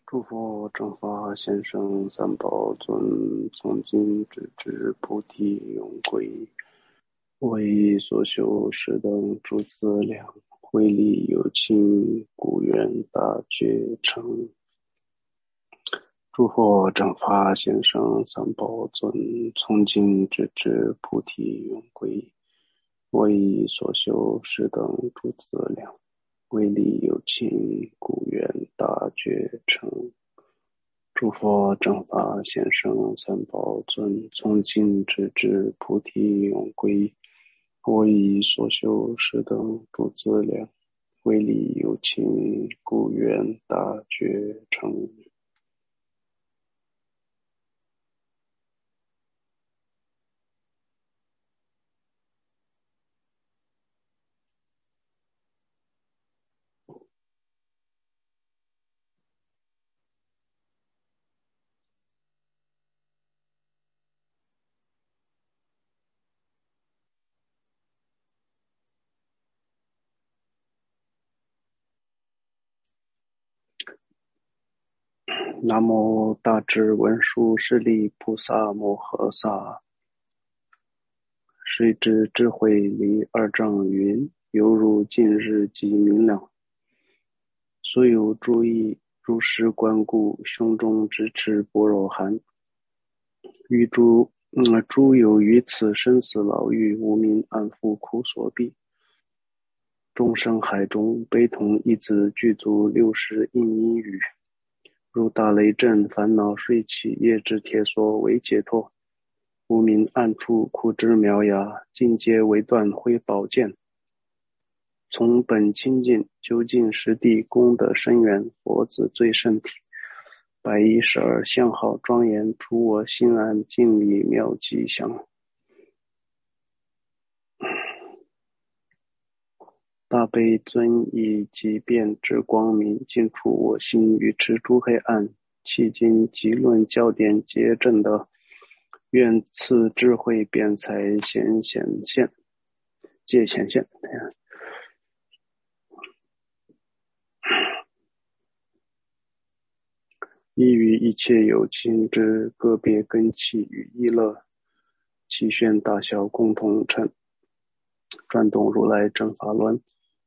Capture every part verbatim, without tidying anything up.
诸佛正法先生三宝尊，从今直至菩提永归，为所修是等诸资粮，慧力有情，故愿大觉成。诸佛正法先生三宝尊，从今直至菩提永归，为所修是等诸资粮，慧力有情，故愿大觉成。诸佛正法先生三宝尊，从今直至菩提永归，为所修是等诸资粮，慧力有情，故愿大觉成。南无大智文殊师利菩萨摩诃萨。谁知智慧离二正云，犹如近日即明亮。所有诸意如实观顾，胸中直持般若含。于诸嗯诸有于此生死牢狱，无明暗覆苦所逼。众生海中，悲痛一子具足六十应因语。如大雷震，烦恼睡起，业之铁索为解脱。无明暗处，苦之苗芽，尽皆为断挥宝剑。从本清净，究竟实地，功德深远，佛子最胜体。百一十二相好庄严，除我心安，敬礼妙吉祥。大悲尊以极变之光明，尽除我心，与持诸黑暗。迄今极论教典皆正德，愿赐智慧辩才显显现，皆显现。依于一切有情之个别根器与意乐，其炫大小共同称，转动如来正法轮。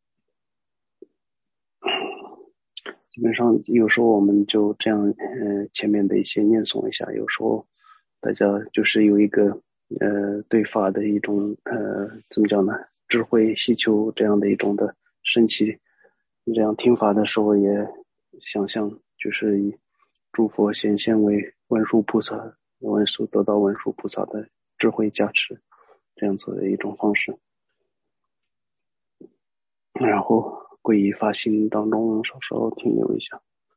基本上有时候我们就这样呃前面的一些念诵一下，有时候大家就是有一个呃对法的一种呃怎么讲呢，智慧希求这样的一种的升起。这样听法的时候也想象就是以诸佛显现为文殊菩萨，文殊得到文殊菩萨的智慧加持，这样子的一种方式。然后皈依发心当中稍稍停留一下。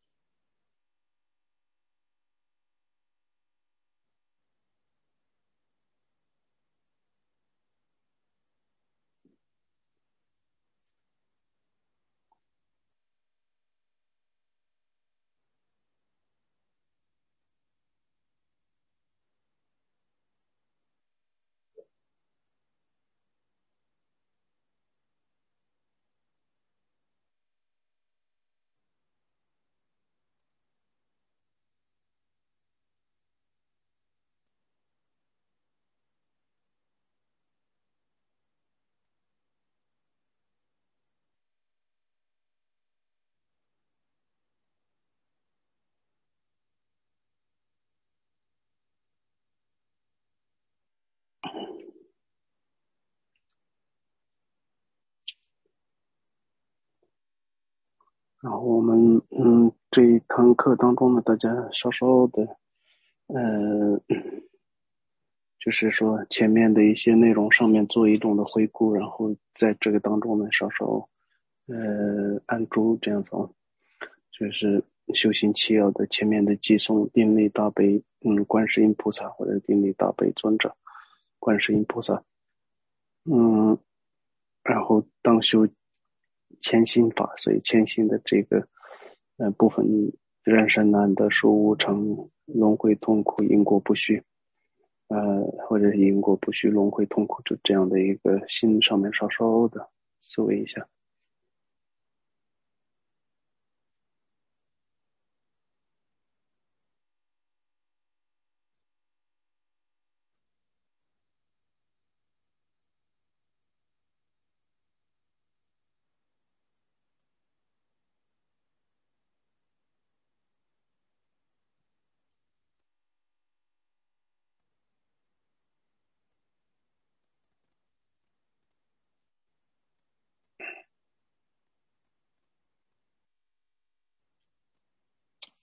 然后我们嗯这一堂课当中呢，大家稍稍的呃就是说前面的一些内容上面做一种的回顾，然后在这个当中呢稍稍呃按住这样子哦，就是修行七要的前面的偈颂定力大悲嗯观世音菩萨，或者定力大悲尊者观世音菩萨。嗯然后当修谦心法，所以谦心的这个呃部分，人生难得寿无常，轮回痛苦因果不续，呃或者因果不续轮回痛苦，就这样的一个心上面稍稍的思维一下。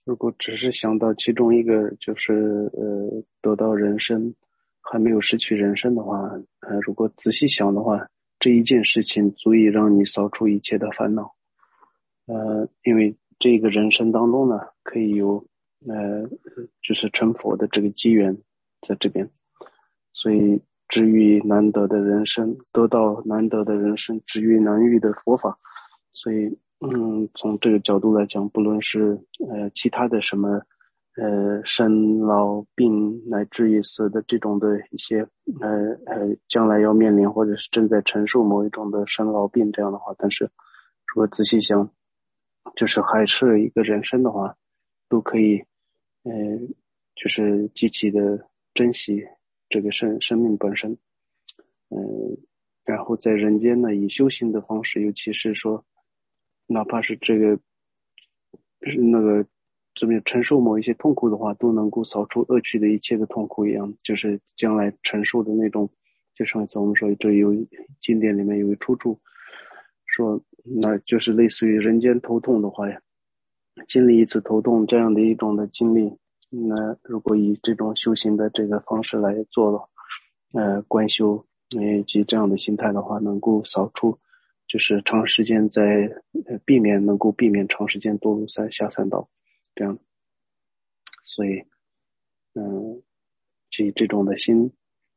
如果只是想到其中一个，就是呃得到人生，还没有失去人生的话，呃，如果仔细想的话，这一件事情足以让你扫除一切的烦恼。呃，因为这个人生当中呢，可以有呃，就是成佛的这个机缘在这边，所以治愈难得的人生，得到难得的人生，治愈难遇的佛法。所以，嗯，从这个角度来讲，不论是呃其他的什么呃生老病乃至于死的这种的一些呃呃将来要面临或者是正在承受某一种的生老病这样的话，但是如果仔细想，就是还是一个人生的话，都可以呃就是极其的珍惜这个生生命本身。嗯、呃，然后在人间呢，以修行的方式，尤其是说，哪怕是这个是那个怎么样承受某一些痛苦的话，都能够扫除恶趣的一切的痛苦一样，就是将来承受的那种。就上一次我们说，这有经典里面有一出处，说那就是类似于人间头痛的话呀，经历一次头痛这样的一种的经历，那如果以这种修行的这个方式来做了，呃，观修以及这样的心态的话，能够扫除，就是长时间在呃避免能够避免长时间堕入三下三道，这样，所以，嗯，以这种的心，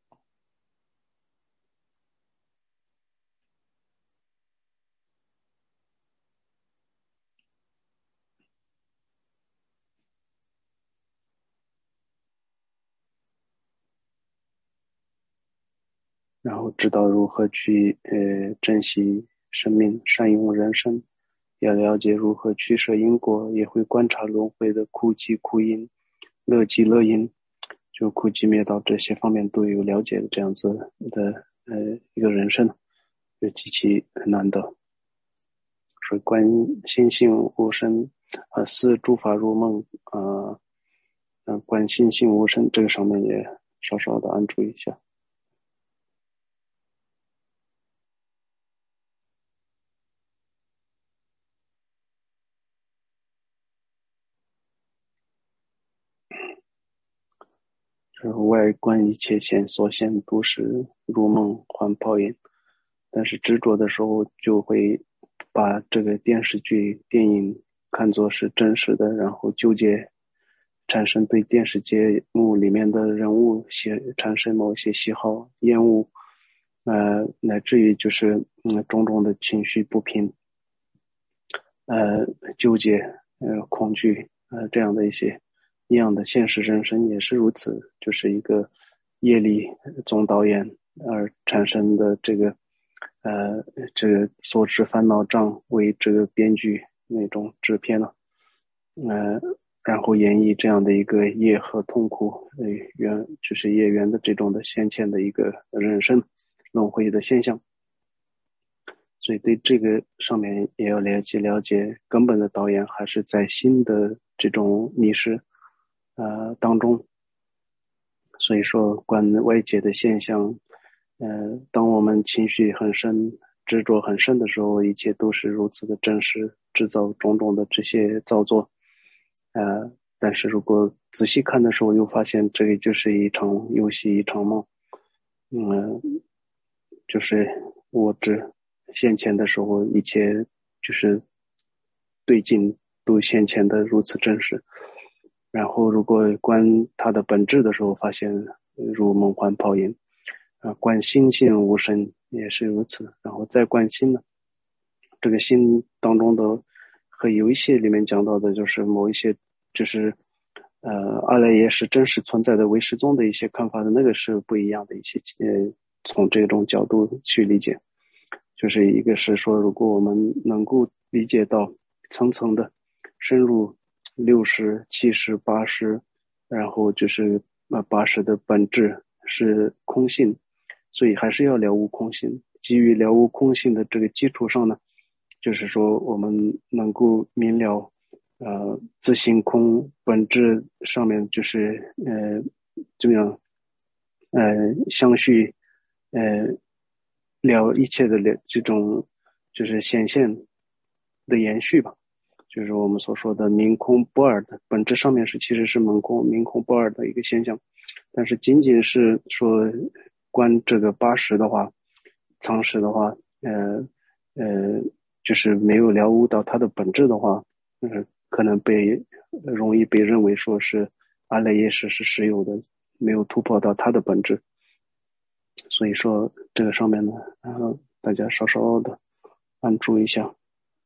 然后知道如何去呃珍惜生命，善用人生，要了解如何取舍因果，也会观察轮回的苦集苦因，乐集乐因，就苦集灭道这些方面都有了解的这样子的呃一个人生，就极其难得。说观心性无声，呃，思诸法如梦，呃，呃，观心性无声，这个上面也稍稍的安住一下。是外观一切现，所现都是如梦幻泡影。但是执着的时候，就会把这个电视剧、电影看作是真实的，然后纠结，产生对电视节目里面的人物喜产生某些喜好、厌恶，呃，乃至于就是嗯种种的情绪不平，呃，纠结，呃，恐惧，呃，这样的一些一样的现实人生也是如此，就是一个业力总导演而产生的这个，呃，这个所知烦恼障为这个编剧那种制片了，呃，然后演绎这样的一个业和痛苦，呃，缘就是业缘的这种的先前的一个人生轮回的现象。所以对这个上面也要了解了解，根本的导演还是在新的这种迷失呃当中。所以说观外界的现象，呃，当我们情绪很深、执着很深的时候，一切都是如此的真实，制造种种的这些造作。呃，但是如果仔细看的时候，又发现这个就是一场游戏，一场梦。嗯，就是我只现前的时候，一切就是对境都现前的如此真实。然后如果观它的本质的时候，发现如梦幻泡影。啊，观心性无声也是如此。然后再观心呢，这个心当中的和有一些里面讲到的，就是某一些就是呃阿赖耶是真实存在的唯识宗的一些看法的，那个是不一样的一些呃，从这种角度去理解。就是一个是说，如果我们能够理解到层层的深入六十、七十、八十，然后就是呃八十的本质是空性，所以还是要了悟空性。基于了悟空性的这个基础上呢，就是说我们能够明了呃自性空本质上面就是呃怎么样呃相续呃了一切的了这种就是显现的延续吧。 就是我们所说的明空不二的本质上面是其实是明空明空不二的一个现象，但是仅仅是说观这个八识的话，常识的话，呃呃，就是没有了悟到它的本质的话，呃，可能被容易被认为说是阿赖耶识是实有的，没有突破到它的本质。所以说这个上面呢，然后大家稍稍的关注一下。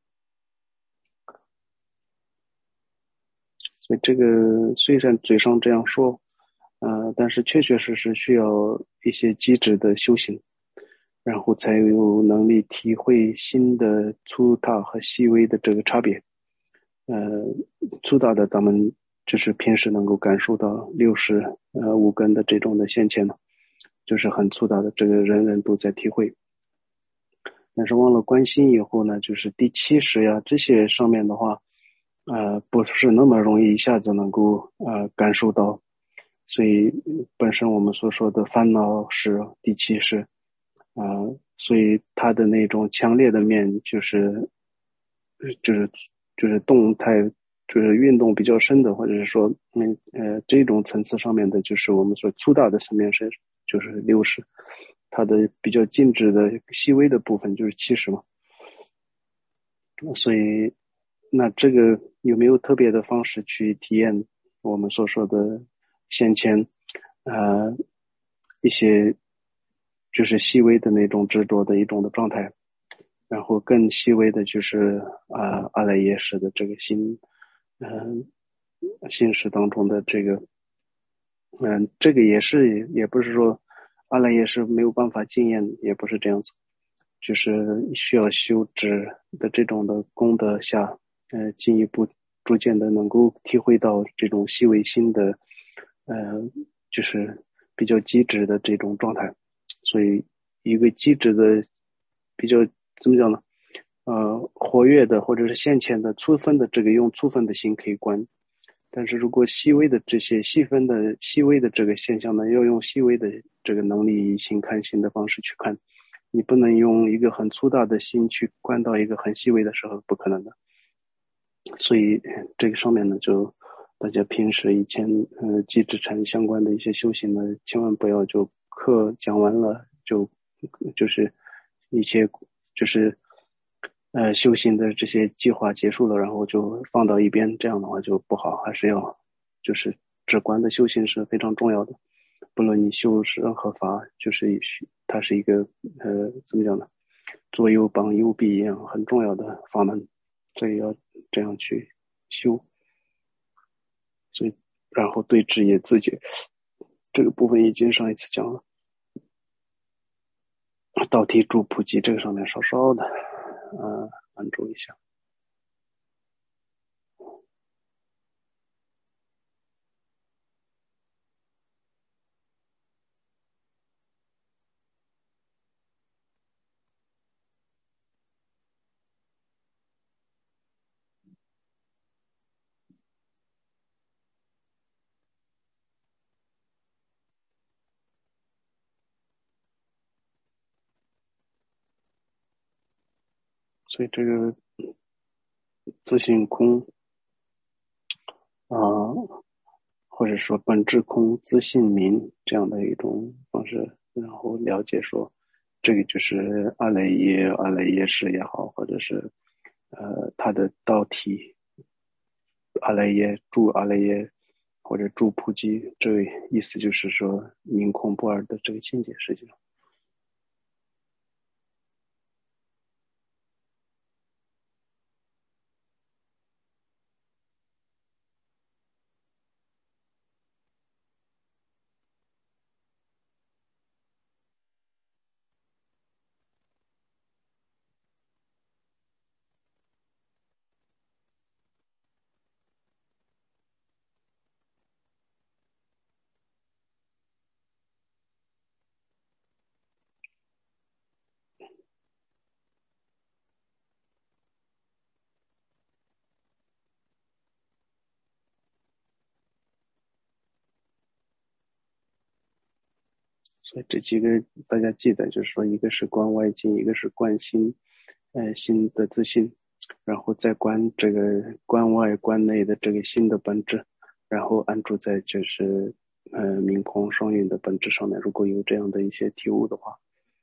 所以这个虽然嘴上这样说，呃，但是确确实实需要一些机制的修行，然后才有能力体会心的粗大和细微的这个差别。呃，粗大的咱们就是平时能够感受到六识呃五根的这种的现前呢，就是很粗大的，这个人人都在体会。但是忘了观心以后呢，就是第七识呀这些上面的话，呃，不是那么容易一下子能够呃感受到，所以本身我们所说的烦恼是第七识，啊、呃，所以它的那种强烈的面就是就是就是动态就是运动比较深的，或者是说嗯呃这种层次上面的，就是我们说粗大的层面是就是六识，它的比较静止的细微的部分就是七识嘛。所以那这个有没有特别的方式去体验我们所说的先前呃一些就是细微的那种执着的一种的状态，然后更细微的就是啊、呃、阿赖耶识的这个心嗯、呃、心识当中的这个嗯、呃、这个也是也不是说阿赖耶识没有办法经验，也不是这样子，就是需要修止的这种的功德下，呃，进一步逐渐的能够体会到这种细微心的，呃，就是比较机智的这种状态。所以，一个机智的、比较怎么讲呢？呃，活跃的或者是现前的粗分的这个用粗分的心可以观，但是如果细微的这些细分的细微的这个现象呢，要用细微的这个能力心看心的方式去看。你不能用一个很粗大的心去观到一个很细微的时候，不可能的。所以这个上面呢，就大家平时以前呃机制禅相关的一些修行呢，千万不要就课讲完了就就是一些就是呃修行的这些计划结束了，然后就放到一边，这样的话就不好，还是要就是止观的修行是非常重要的。不论你修是任何法，就是它是一个呃怎么讲呢？左右帮右臂一样很重要的法门，所以要这样去修。所以然后对治也自解，这个部分已经上一次讲了。道体助普及这个上面稍稍的呃关注一下。所以这个自性空啊、呃，或者说本质空、自性明这样的一种方式，然后了解说，这个就是阿赖耶、阿赖耶识也好，或者是呃它的道体阿赖耶、住阿赖耶或者住普吉，这个意思就是说明空不二的这个境界，实际上。所以这几个大家记得，就是说，一个是观外境，一个是观心，呃，心的自信， 然后再观这个观外观内的这个心的本质，然后安住在就是呃明空双运的本质上面。如果有这样的一些体悟的话，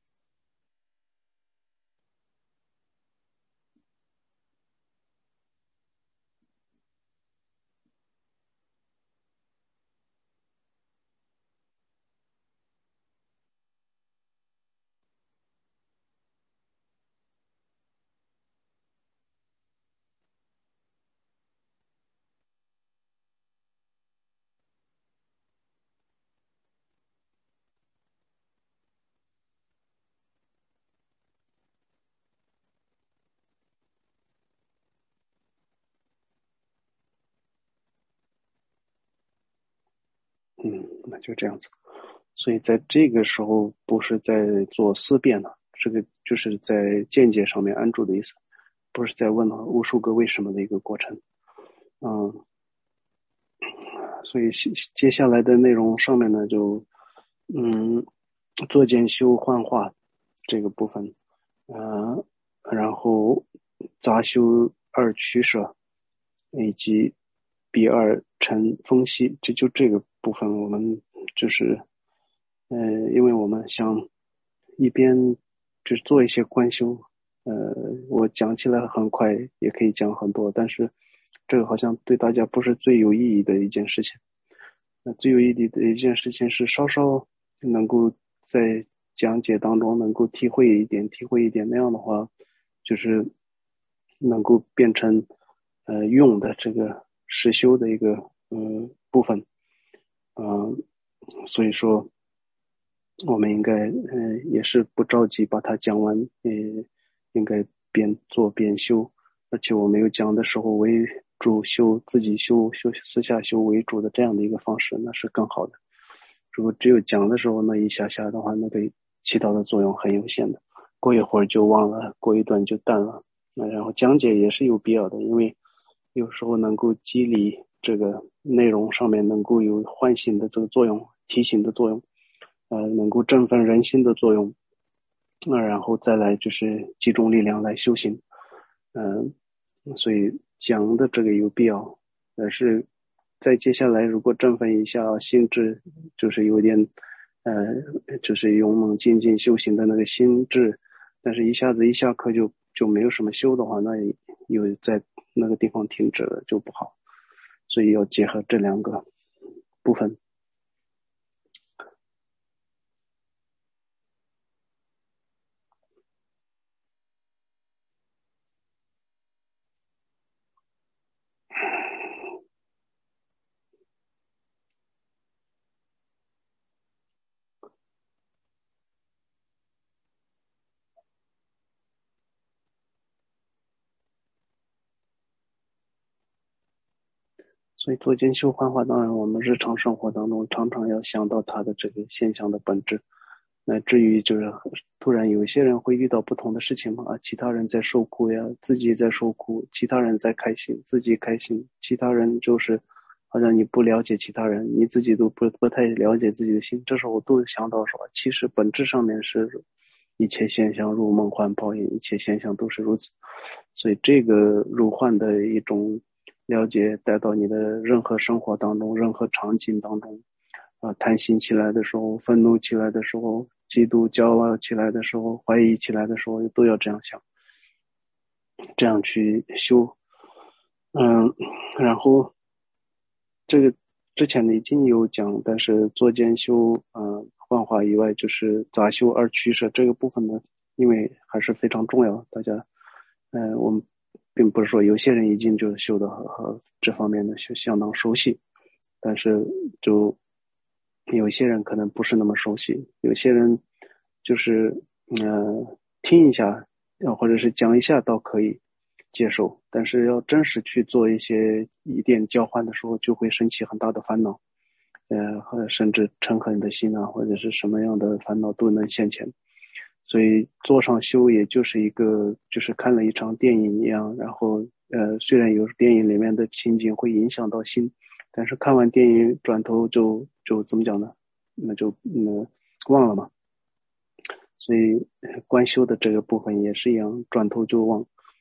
嗯，那就这样子。所以在这个时候不是在做思辨了，这个就是在见解上面安住的意思，不是在问了无数个为什么的一个过程。嗯，所以接下来的内容上面呢，就嗯，作见修幻化这个部分，呃，然后杂修二取舍，以及比二乘分析，这就这个部分我们就是呃，因为我们想一边就是做一些观修，呃，我讲起来很快，也可以讲很多，但是这个好像对大家不是最有意义的一件事情。那最有意义的一件事情是稍稍能够在讲解当中能够体会一点，体会一点，那样的话，就是能够变成呃用的这个实修的一个呃部分，嗯、呃，所以说我们应该呃也是不着急把它讲完，呃，应该边做边修，而且我没有讲的时候为主修自己修修私下修为主的这样的一个方式，那是更好的。如果只有讲的时候那一下下的话，那对起到的作用很有限的，过一会儿就忘了，过一段就淡了。那然后讲解也是有必要的，因为有时候能够激励这个内容上面能够有唤醒的这个作用，提醒的作用，呃，能够振奋人心的作用。那然后再来就是集中力量来修行，嗯、呃，所以讲的这个有必要，但是再接下来如果振奋一下心智，就是有点，呃，就是勇猛精进修行的那个心智，但是一下子一下课就就没有什么修的话，那又在那个地方停止了就不好，所以要结合这两个部分。所以做间修幻化，当然我们日常生活当中常常要想到它的这个现象的本质。那至于就是突然有一些人会遇到不同的事情嘛，啊，其他人在受苦呀，自己在受苦，其他人在开心，自己开心，其他人就是好像你不了解其他人，你自己都不不太了解自己的心。这时候我都想到说，其实本质上面是一切现象如梦幻泡影，一切现象都是如此。所以这个入幻的一种了解带到你的任何生活当中，任何场景当中，啊，贪心起来的时候，愤怒起来的时候，嫉妒骄傲起来的时候，怀疑起来的时候，都要这样想，这样去修。嗯，然后这个之前呢已经有讲，但是作间修，呃，幻化以外，就是杂修二取舍这个部分呢，因为还是非常重要，大家，呃，我们并不是说有些人已经就修的和和这方面的就相当熟悉，但是就有些人可能不是那么熟悉，有些人就是呃听一下，或者是讲一下倒可以接受，但是要真实去做一些疑点交换的时候，就会升起很大的烦恼，呃，或甚至嗔恨的心啊，或者是什么样的烦恼都能现前。所以坐上修也就是一个，就是看了一场电影一样，然后呃，虽然有电影里面的情景会影响到心，但是看完电影转头就就怎么讲呢？那就嗯忘了嘛。所以观修的这个部分也是一样，转头就忘。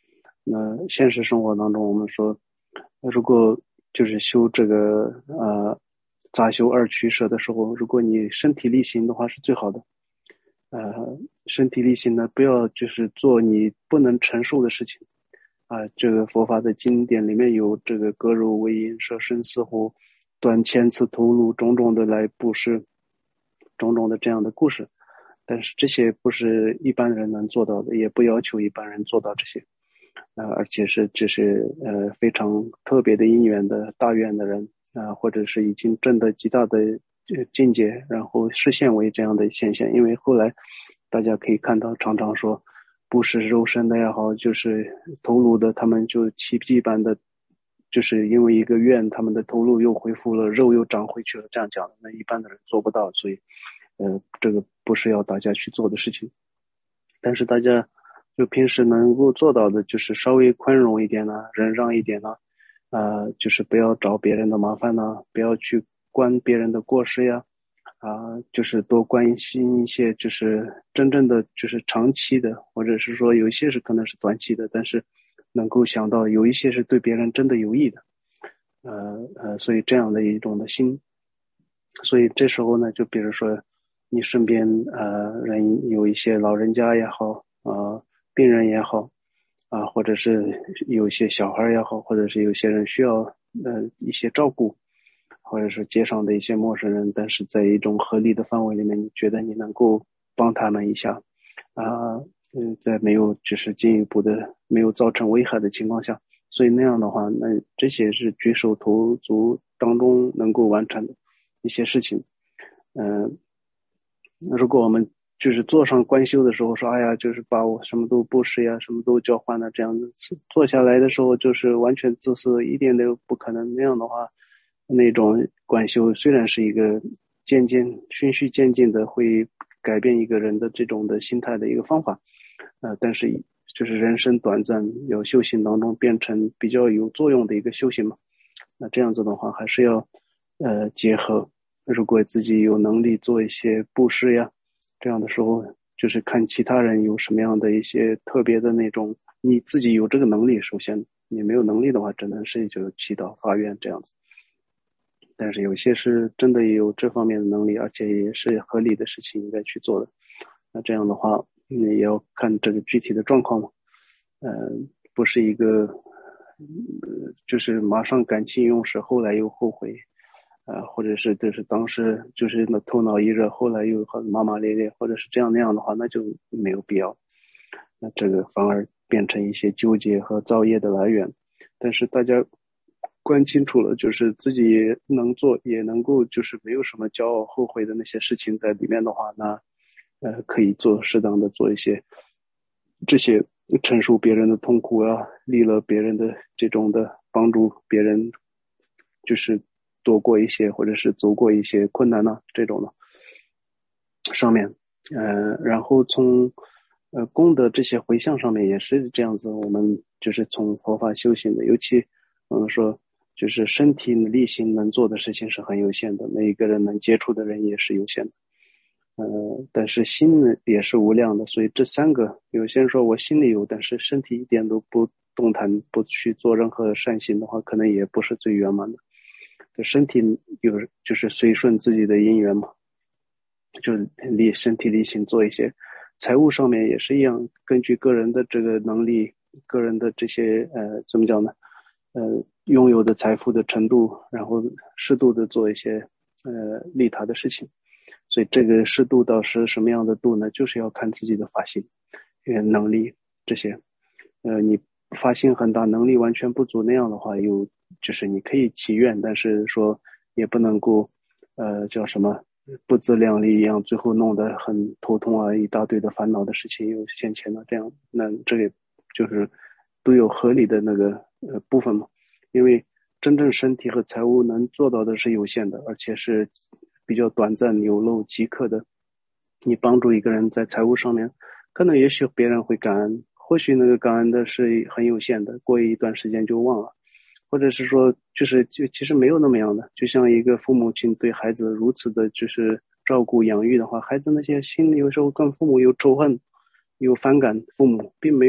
那现实生活当中，我们说，如果就是修这个呃杂修二取舍的时候，如果你身体力行的话是最好的。呃，身体力行呢，不要就是做你不能承受的事情。啊，这个佛法的经典里面有这个割肉为饮、舍身饲虎、断千次头颅，种种的来布施，种种的这样的故事。但是这些不是一般人能做到的，也不要求一般人做到这些。呃，而且是这是呃非常特别的因缘的大愿的人啊、呃，或者是已经证得极大的呃境界，然后实现为这样的现象。因为后来大家可以看到，常常说不是肉身的也好，就是头颅的，他们就奇迹般的，就是因为一个愿，他们的头颅又恢复了，肉又长回去了，这样讲的，那一般的人做不到，所以呃，这个不是要大家去做的事情。但是大家就平时能够做到的，就是稍微宽容一点呢、啊，忍让一点呢、啊，呃，就是不要找别人的麻烦呢、啊，不要去关别人的过失呀，啊、呃，就是多关心一些，就是真正的就是长期的，或者是说有一些是可能是短期的，但是能够想到有一些是对别人真的有益的，呃呃，所以这样的一种的心，所以这时候呢，就比如说你身边呃人有一些老人家也好，呃病人也好，啊、呃、或者是有一些小孩也好，或者是有些人需要呃一些照顾，或者是街上的一些陌生人，但是在一种合理的范围里面，你觉得你能够帮他们一下啊，嗯、呃，在没有就是进一步的没有造成危害的情况下，所以那样的话，那这些是举手投足当中能够完成的一些事情。嗯、呃，如果我们就是坐上观修的时候说，哎呀，就是把我什么都布施呀，什么都交换了，这样子坐下来的时候就是完全自私，一点都不可能。那样的话，那种观修虽然是一个渐渐循序渐进的会改变一个人的这种的心态的一个方法，呃，但是就是人生短暂，有修行当中变成比较有作用的一个修行嘛。那这样子的话，还是要呃结合。如果自己有能力做一些布施呀，这样的时候，就是看其他人有什么样的一些特别的那种，你自己有这个能力，首先你没有能力的话，只能是就祈祷发愿这样子。但是有些是真的有这方面的能力，而且也是合理的事情应该去做的。那这样的话，嗯，也要看这个具体的状况嘛。呃，不是一个，呃，就是马上感情用事，后来又后悔，呃，或者是就是当时就是那头脑一热，后来又很骂骂咧咧，或者是这样那样的话，那就没有必要。那这个反而变成一些纠结和造业的来源。但是大家观清楚了，就是自己也能做，也能够就是没有什么骄傲后悔的那些事情在里面的话，那呃可以做适当的做一些这些陈述别人的痛苦啊，利了别人的这种的帮助别人，就是躲过一些或者是走过一些困难呢、啊、这种的上面，呃，然后从呃功德这些回向上面也是这样子，我们就是从佛法修行的，尤其我们说就是身体力行能做的事情是很有限的，每一个人能接触的人也是有限的。呃，但是心呢也是无量的，所以这三个，有些人说我心里有，但是身体一点都不动弹，不去做任何善行的话，可能也不是最圆满的。身体有就是随顺自己的因缘嘛，就是力身体力行做一些。财务上面也是一样，根据个人的这个能力，个人的这些呃怎么讲呢？呃，拥有的财富的程度，然后适度的做一些呃利他的事情。所以这个适度到是什么样的度呢？就是要看自己的发心、能力这些。呃，你发心很大，能力完全不足那样的话，有就是你可以祈愿，但是说也不能够呃叫什么不自量力一样，最后弄得很头痛啊，一大堆的烦恼的事情又现前了，这样那这个就是都有合理的那个呃部分嘛。因为真正身体和财务能做到的是有限的，而且是比较短暂、有漏即刻的。你帮助一个人在财务上面，可能也许别人会感恩，或许那个感恩的是很有限的，过一段时间就忘了，或者是说就是就其实没有那么样的。就像一个父母亲对孩子如此的就是照顾养育的话，孩子那些心里有时候跟父母有仇恨、有反感，父母并没有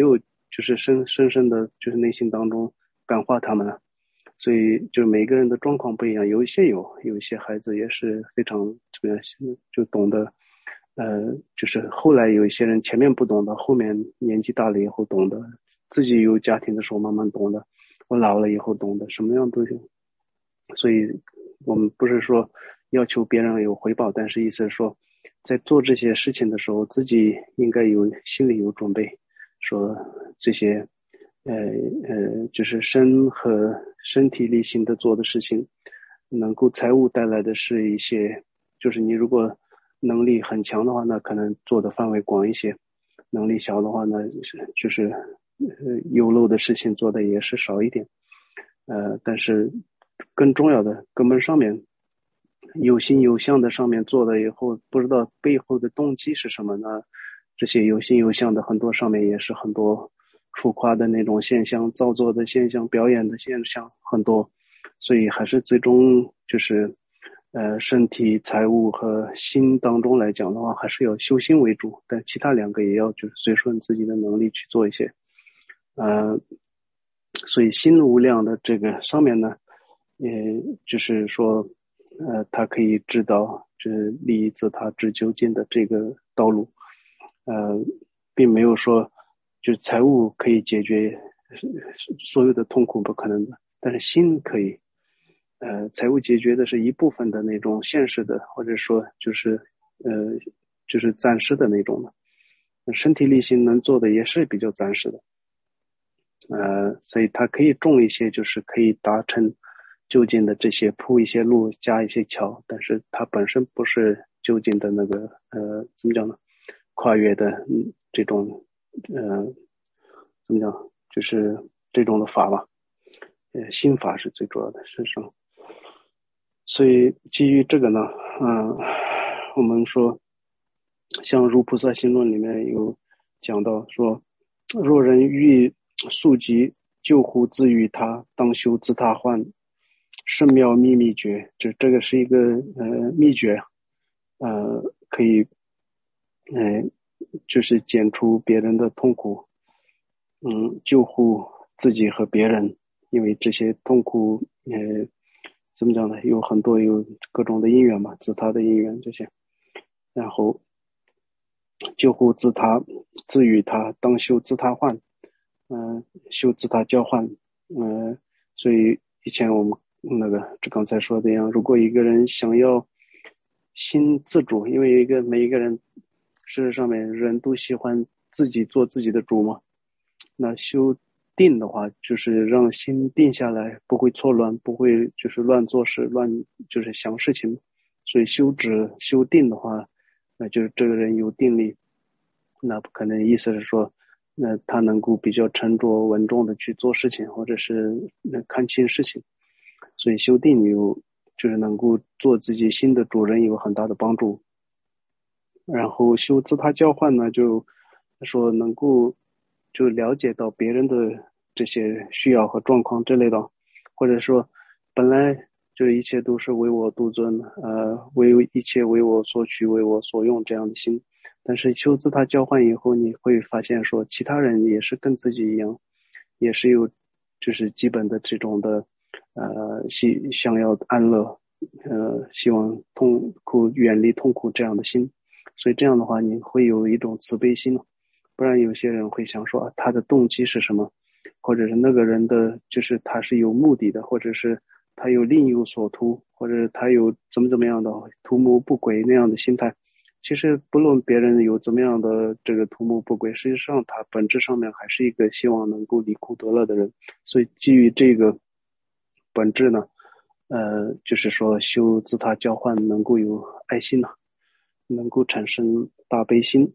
就是深深深的就是内心当中感化他们了。所以就是每个人的状况不一样，有一些有有一些孩子也是非常这个就懂得呃就是后来有一些人前面不懂的，后面年纪大了以后懂得，自己有家庭的时候慢慢懂的，我老了以后懂得，什么样都有。所以我们不是说要求别人有回报，但是意思是说在做这些事情的时候自己应该有心里有准备，说这些呃呃，就是身和身体力行的做的事情，能够财务带来的是一些，就是你如果能力很强的话，那可能做的范围广一些；能力小的话呢，就是呃有漏的事情做的也是少一点。呃，但是更重要的根本上面有心有相的上面做了以后，不知道背后的动机是什么呢？这些有心有相的很多上面也是很多浮夸的那种现象，造作的现象，表演的现象很多，所以还是最终就是呃身体财务和心当中来讲的话，还是要修心为主，但其他两个也要就是随顺自己的能力去做一些。呃所以心无量的这个上面呢，也就是说呃他可以知道就是利益自他至究竟的这个道路。呃并没有说就是财务可以解决所有的痛苦，不可能的，但是心可以。呃财务解决的是一部分的那种现实的，或者说就是呃就是暂时的那种的，身体力行能做的也是比较暂时的。呃所以它可以种一些就是可以达成就近的这些，铺一些路加一些桥，但是它本身不是就近的那个呃怎么讲呢，跨越的嗯这种呃怎么讲，就是这种的法吧。呃心法是最主要的是什么。所以基于这个呢，嗯、呃，我们说像《入菩萨行论》里面有讲到说，若人欲速疾救护自于他，当修自他患，圣妙秘密诀。这这个是一个呃秘诀，呃可以呃就是减除别人的痛苦，嗯，救护自己和别人。因为这些痛苦呃怎么讲呢，有很多有各种的因缘嘛，自他的因缘这些，然后救护自他，自与他，当修自他换，嗯、呃，修自他交换。嗯、呃，所以以前我们那个这刚才说的一样，如果一个人想要心自主，因为一个每一个人事实上面人都喜欢自己做自己的主嘛，那修定的话就是让心定下来，不会错乱，不会就是乱做事，乱就是想事情。所以修止修定的话，那就是这个人有定力，那可能意思是说，那他能够比较沉着稳重的去做事情，或者是看清事情。所以修定有就是能够做自己心的主人，有很大的帮助。然后修自他交换呢，就说能够就了解到别人的这些需要和状况之类的，或者说本来就一切都是为我独尊，呃，为一切为我所取，为我所用这样的心。但是修自他交换以后，你会发现说其他人也是跟自己一样，也是有就是基本的这种的呃希想要安乐，呃希望痛苦远离痛苦这样的心。所以这样的话你会有一种慈悲心。不然有些人会想说、啊、他的动机是什么，或者是那个人的就是他是有目的的，或者是他有另有所图，或者他有怎么怎么样的图谋不轨那样的心态。其实不论别人有怎么样的这个图谋不轨，实际上他本质上面还是一个希望能够离苦得乐的人。所以基于这个本质呢，呃，就是说修自他交换能够有爱心呢、啊，能够产生大悲心。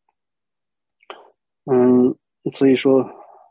嗯，所以说，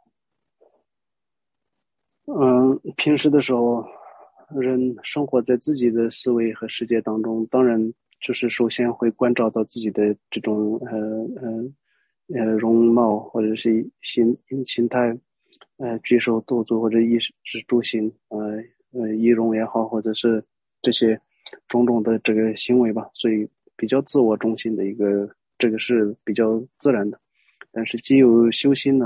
嗯，平时的时候，人生活在自己的思维和世界当中，当然就是首先会关照到自己的这种呃呃呃容貌或者是心心态，呃举手动作或者衣食住行，呃呃仪容也好，或者是这些种种的这个行为吧，所以比较自我中心的一个，这个是比较自然的。但是既有修心呢，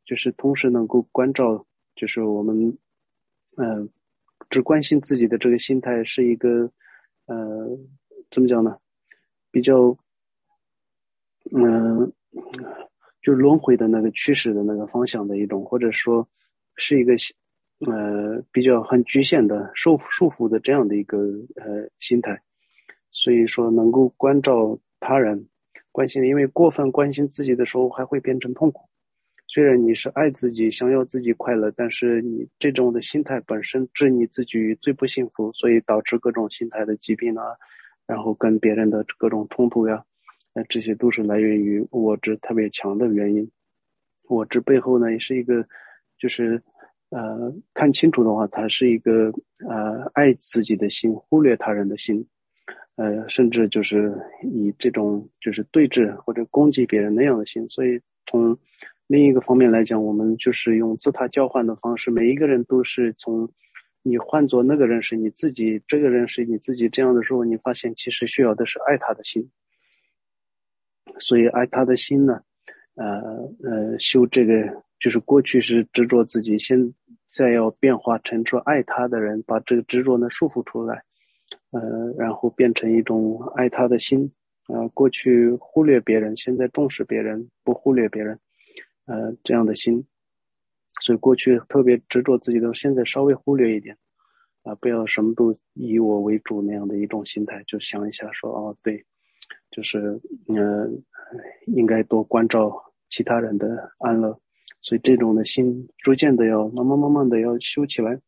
就是同时能够关照，就是我们呃只关心自己的这个心态是一个呃怎么讲呢？比较嗯、呃就是轮回的那个趋势的那个方向的一种，或者说是一个呃比较很局限的受束缚的这样的一个呃心态。所以说能够关照他人，关心，因为过分关心自己的时候还会变成痛苦。虽然你是爱自己，想要自己快乐，但是你这种的心态本身置你自己于最不幸福，所以导致各种心态的疾病啊，然后跟别人的各种冲突呀，那这些都是来源于我执特别强的原因。我执背后呢，也是一个，就是呃看清楚的话，它是一个呃爱自己的心，忽略他人的心。呃，甚至就是以这种就是对峙或者攻击别人那样的心。所以从另一个方面来讲，我们就是用自他交换的方式，每一个人都是从你换作那个人是你自己，这个人是你自己，这样的时候，你发现其实需要的是爱他的心。所以爱他的心呢，呃呃，修这个就是过去是执着自己，现在要变化成说爱他的人，把这个执着呢束缚出来。呃，然后变成一种爱他的心，呃，过去忽略别人，现在重视别人，不忽略别人，呃，这样的心。所以过去特别执着自己的，现在稍微忽略一点，啊、呃，不要什么都以我为主那样的一种心态，就想一下说，哦，对，就是，呃，应该多关照其他人的安乐。所以这种的心，逐渐的要慢慢慢慢的要修起来。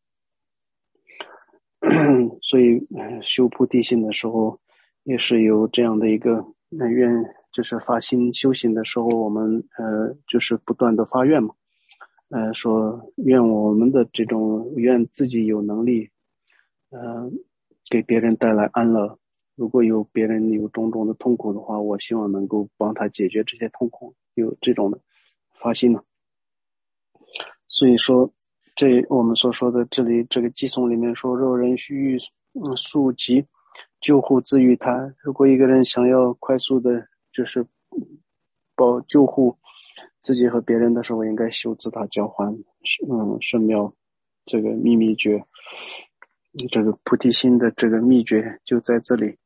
所以修菩提心的时候，也是有这样的一个愿，就是发心修行的时候，我们呃就是不断的发愿嘛，呃说愿我们的这种愿自己有能力，呃给别人带来安乐。如果有别人有种种的痛苦的话，我希望能够帮他解决这些痛苦，有这种的发心呢。所以说，这我们所说的这里这个偈颂里面说，若人须欲嗯速疾，救护自于他。如果一个人想要快速的，就是保救护自己和别人的时候，应该修自他交换，嗯，圣妙这个秘密诀，这个菩提心的这个秘诀就在这里。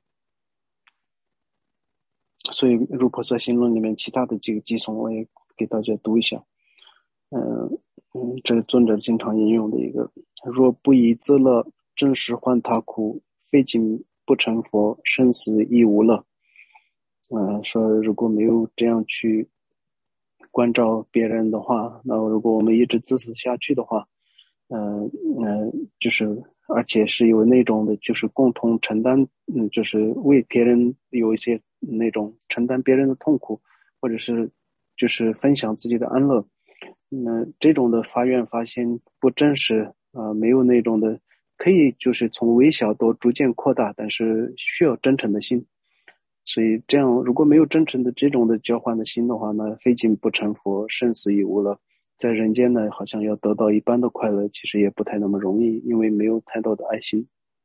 所以《入菩萨心论》里面其他的几个偈颂，我也给大家读一下。嗯、呃、嗯，这个尊者经常引用的一个：若不以自乐，真实换他苦，费尽不成佛，生死亦无乐。呃，说如果没有这样去关照别人的话，那如果我们一直自私下去的话，呃呃，就是而且是有那种的，就是共同承担，嗯，就是为别人有一些那种承担别人的痛苦，或者是就是分享自己的安乐。那这种的发愿发心不真实啊、呃，没有那种的，可以就是从微小到逐渐扩大，但是需要真诚的心。所以这样如果没有真诚的这种的交换的心的话呢，费尽不成佛，生死已无了。在人间呢，好像要得到一般的快乐，其实也不太那么容易，因为没有太多的爱心。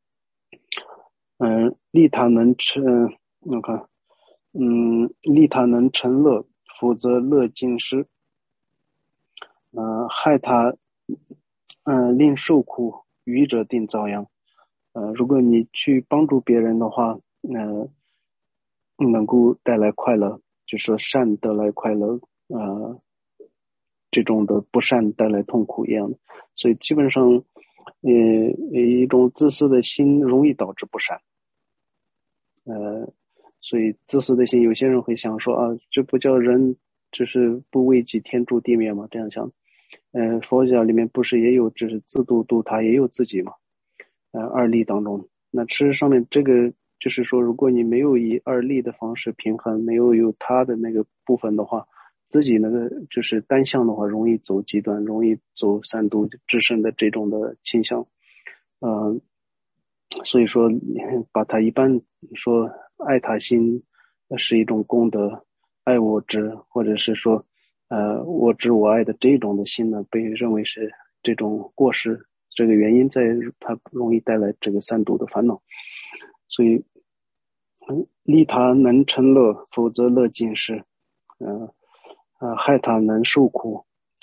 嗯、呃，利他能成，我看，嗯，利他能成乐，否则乐尽失。呃，害他，嗯、呃，令受苦，愚者定遭殃。呃，如果你去帮助别人的话，呃，能够带来快乐，就是说善带来快乐，呃，这种的不善带来痛苦一样的。所以基本上，呃，一种自私的心容易导致不善。呃，所以自私的心，有些人会想说啊，这不叫人，就是不为己，天诛地灭嘛，这样想。呃，佛教里面不是也有就是自度度他，也有自己嘛。呃，二力当中，那事实上面这个就是说，如果你没有以二力的方式平衡，没有有他的那个部分的话，自己那个就是单向的话，容易走极端，容易走三毒之身的这种的倾向。呃，所以说把它一般说爱他心是一种功德，爱我执或者是说呃我执我爱的这种的心呢，被认为是这种过失。这个原因在它容易带来这个三毒的烦恼。所以利他能成乐，否则乐尽失。呃呃害他能受苦，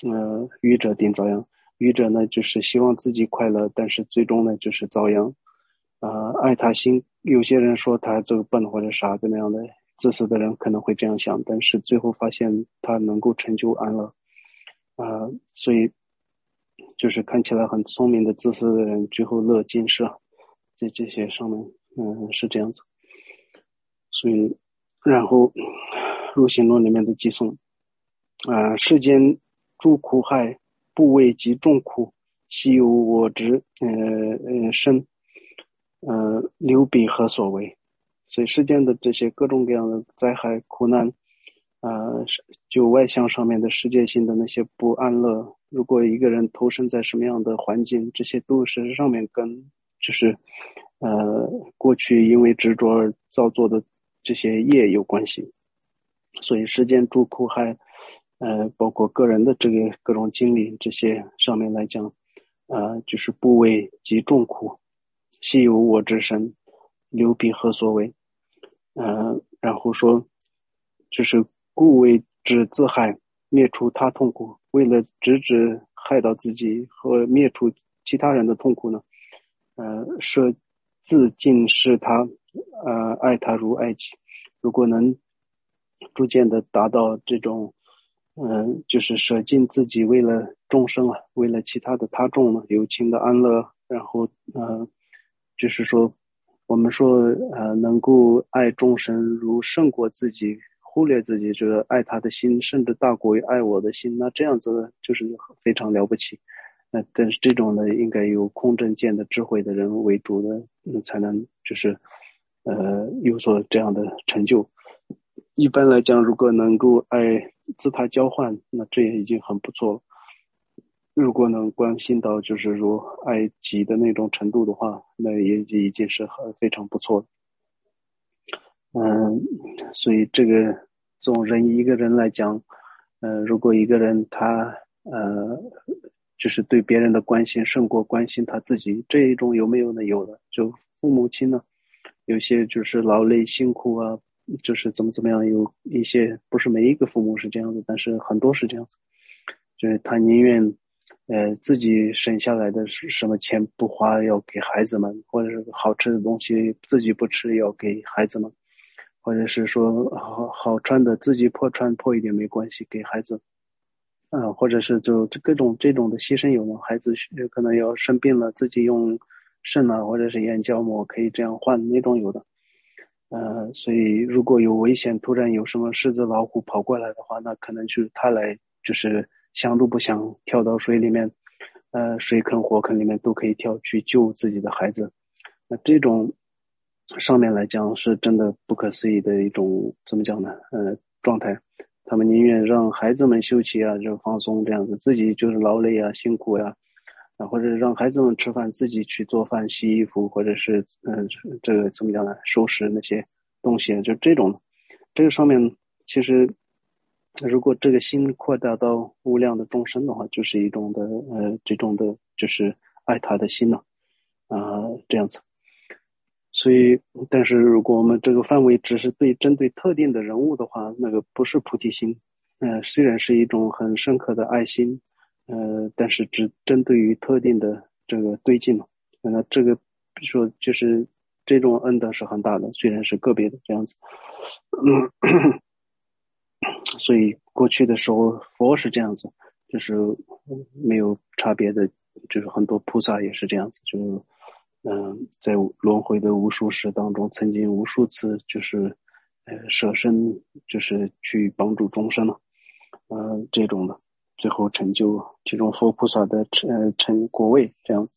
呃，愚者定遭殃。愚者呢，就是希望自己快乐，但是最终呢，就是遭殃。呃，爱他心，有些人说他这个笨或者傻怎么样的，自私的人可能会这样想，但是最后发现他能够成就安乐。呃，所以就是看起来很聪明的自私的人，最后乐尽奢，在这些上面，嗯，是这样子。所以，然后入行论里面的寄送，啊、呃，世间诸苦害，不畏极众苦，悉由我执，呃呃身，呃流彼何所为？所以世间的这些各种各样的灾害苦难，呃，就外向上面的世界性的那些不安乐，如果一个人投身在什么样的环境，这些都是上面跟就是呃过去因为执着而造作的这些业有关系。所以世间诸苦害，呃，包括个人的这个各种经历，这些上面来讲，呃，就是不畏极众苦，悉由我之身，流彼何所为？呃，然后说，就是故为之自害，灭除他痛苦。为了直指害到自己和灭除其他人的痛苦呢，呃，舍自尽是他，呃，爱他如爱己。如果能逐渐的达到这种，嗯、呃，就是舍尽自己，为了众生啊，为了其他的他众呢，有情的安乐，然后呃，就是说，我们说呃，能够爱众生如胜过自己，忽略自己，就是爱他的心，甚至大过于爱我的心，那这样子就是非常了不起。那但是这种呢，应该有空正见的智慧的人为主的，嗯，才能就是呃有所这样的成就。一般来讲，如果能够爱自他交换，那这也已经很不错了。如果能关心到就是如爱己的那种程度的话，那也已经是很非常不错的。嗯，所以这个从人一个人来讲，呃，如果一个人他呃，就是对别人的关心胜过关心他自己，这一种有没有呢？有的，就父母亲呢，有些就是劳累辛苦啊，就是怎么怎么样，有一些不是每一个父母是这样子，但是很多是这样子，就是他宁愿呃自己省下来的什么钱不花，要给孩子们，或者是好吃的东西自己不吃，要给孩子们。或者是说好好穿的自己破穿破一点没关系，给孩子，嗯、呃，或者是就各种这种的牺牲有吗？孩子可能要生病了，自己用肾啊或者是眼角膜可以这样换，那种有的，呃，所以如果有危险，突然有什么狮子老虎跑过来的话，那可能就是他来，就是想都不想跳到水里面，呃，水坑火坑里面都可以跳去救自己的孩子，那这种。上面来讲是真的不可思议的一种怎么讲呢？呃，状态。他们宁愿让孩子们休息啊，就放松这样子，自己就是劳累啊、辛苦呀、啊，或者让孩子们吃饭，自己去做饭、洗衣服，或者是嗯、呃，这个怎么讲呢？收拾那些东西，就这种。这个上面其实，如果这个心扩大到无量的众生的话，就是一种的呃这种的，就是爱他的心了啊、呃，这样子。所以，但是如果我们这个范围只是对针对特定的人物的话，那个不是菩提心，呃，虽然是一种很深刻的爱心，呃，但是只针对于特定的这个对境，那这个比如说就是这种恩德是很大的，虽然是个别的这样子，嗯，所以过去的时候佛是这样子，就是没有差别的，就是很多菩萨也是这样子，就是。嗯、呃，在轮回的无数世当中，曾经无数次就是呃舍身，就是去帮助众生了，呃，这种的，最后成就这种佛菩萨的呃成果位，这样。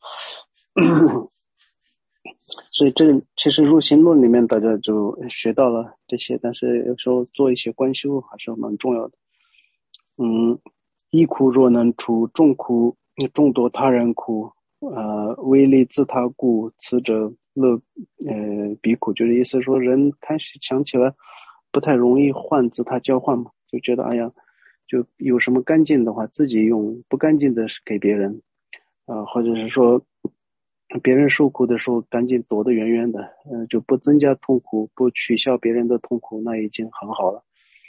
所以这个其实入行论里面大家就学到了这些，但是有时候做一些观修还是蛮重要的。嗯，一苦若能除，众苦众多他人苦。呃，为利自他故，此者乐，呃，彼苦，就是意思说，人开始想起来不太容易换自他交换嘛，就觉得哎呀，就有什么干净的话自己用，不干净的是给别人，啊、呃，或者是说别人受苦的时候赶紧躲得远远的，呃，就不增加痛苦，不取消别人的痛苦，那已经很好了。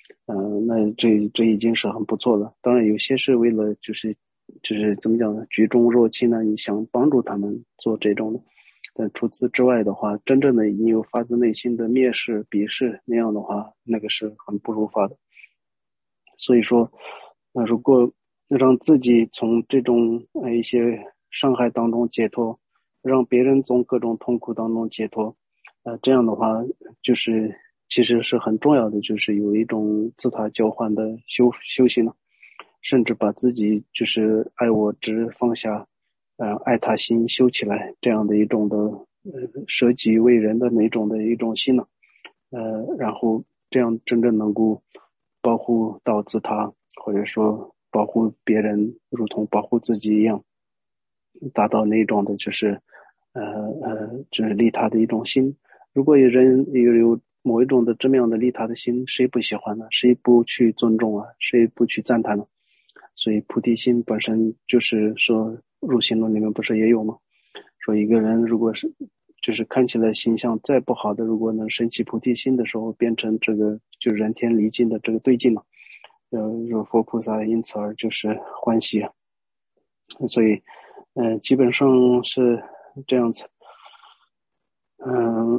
嗯、呃，那这这已经是很不错了。当然，有些是为了就是就是怎么讲呢，举重若轻呢，你想帮助他们做这种的。但除此之外的话，真正的你有发自内心的蔑视、鄙视那样的话，那个是很不如法的。所以说，那如果让自己从这种呃一些伤害当中解脱，让别人从各种痛苦当中解脱，呃，这样的话就是其实是很重要的，就是有一种自他交换的修修行了，甚至把自己就是爱我执放下，呃，爱他心修起来，这样的一种的呃舍己为人的那种的一种心呢，呃，然后这样真正能够保护到自他，或者说保护别人，如同保护自己一样，达到那种的就是呃呃就是利他的一种心。如果有人有有某一种的这么样的利他的心，谁不喜欢呢？谁不去尊重啊？谁不去赞叹呢？所以菩提心本身就是说入行论里面不是也有吗？说一个人如果是就是看起来形象再不好的，如果能升起菩提心的时候，变成这个就人天离境的这个对境嘛，呃，若佛菩萨因此而就是欢喜啊。所以嗯、呃，基本上是这样子。嗯，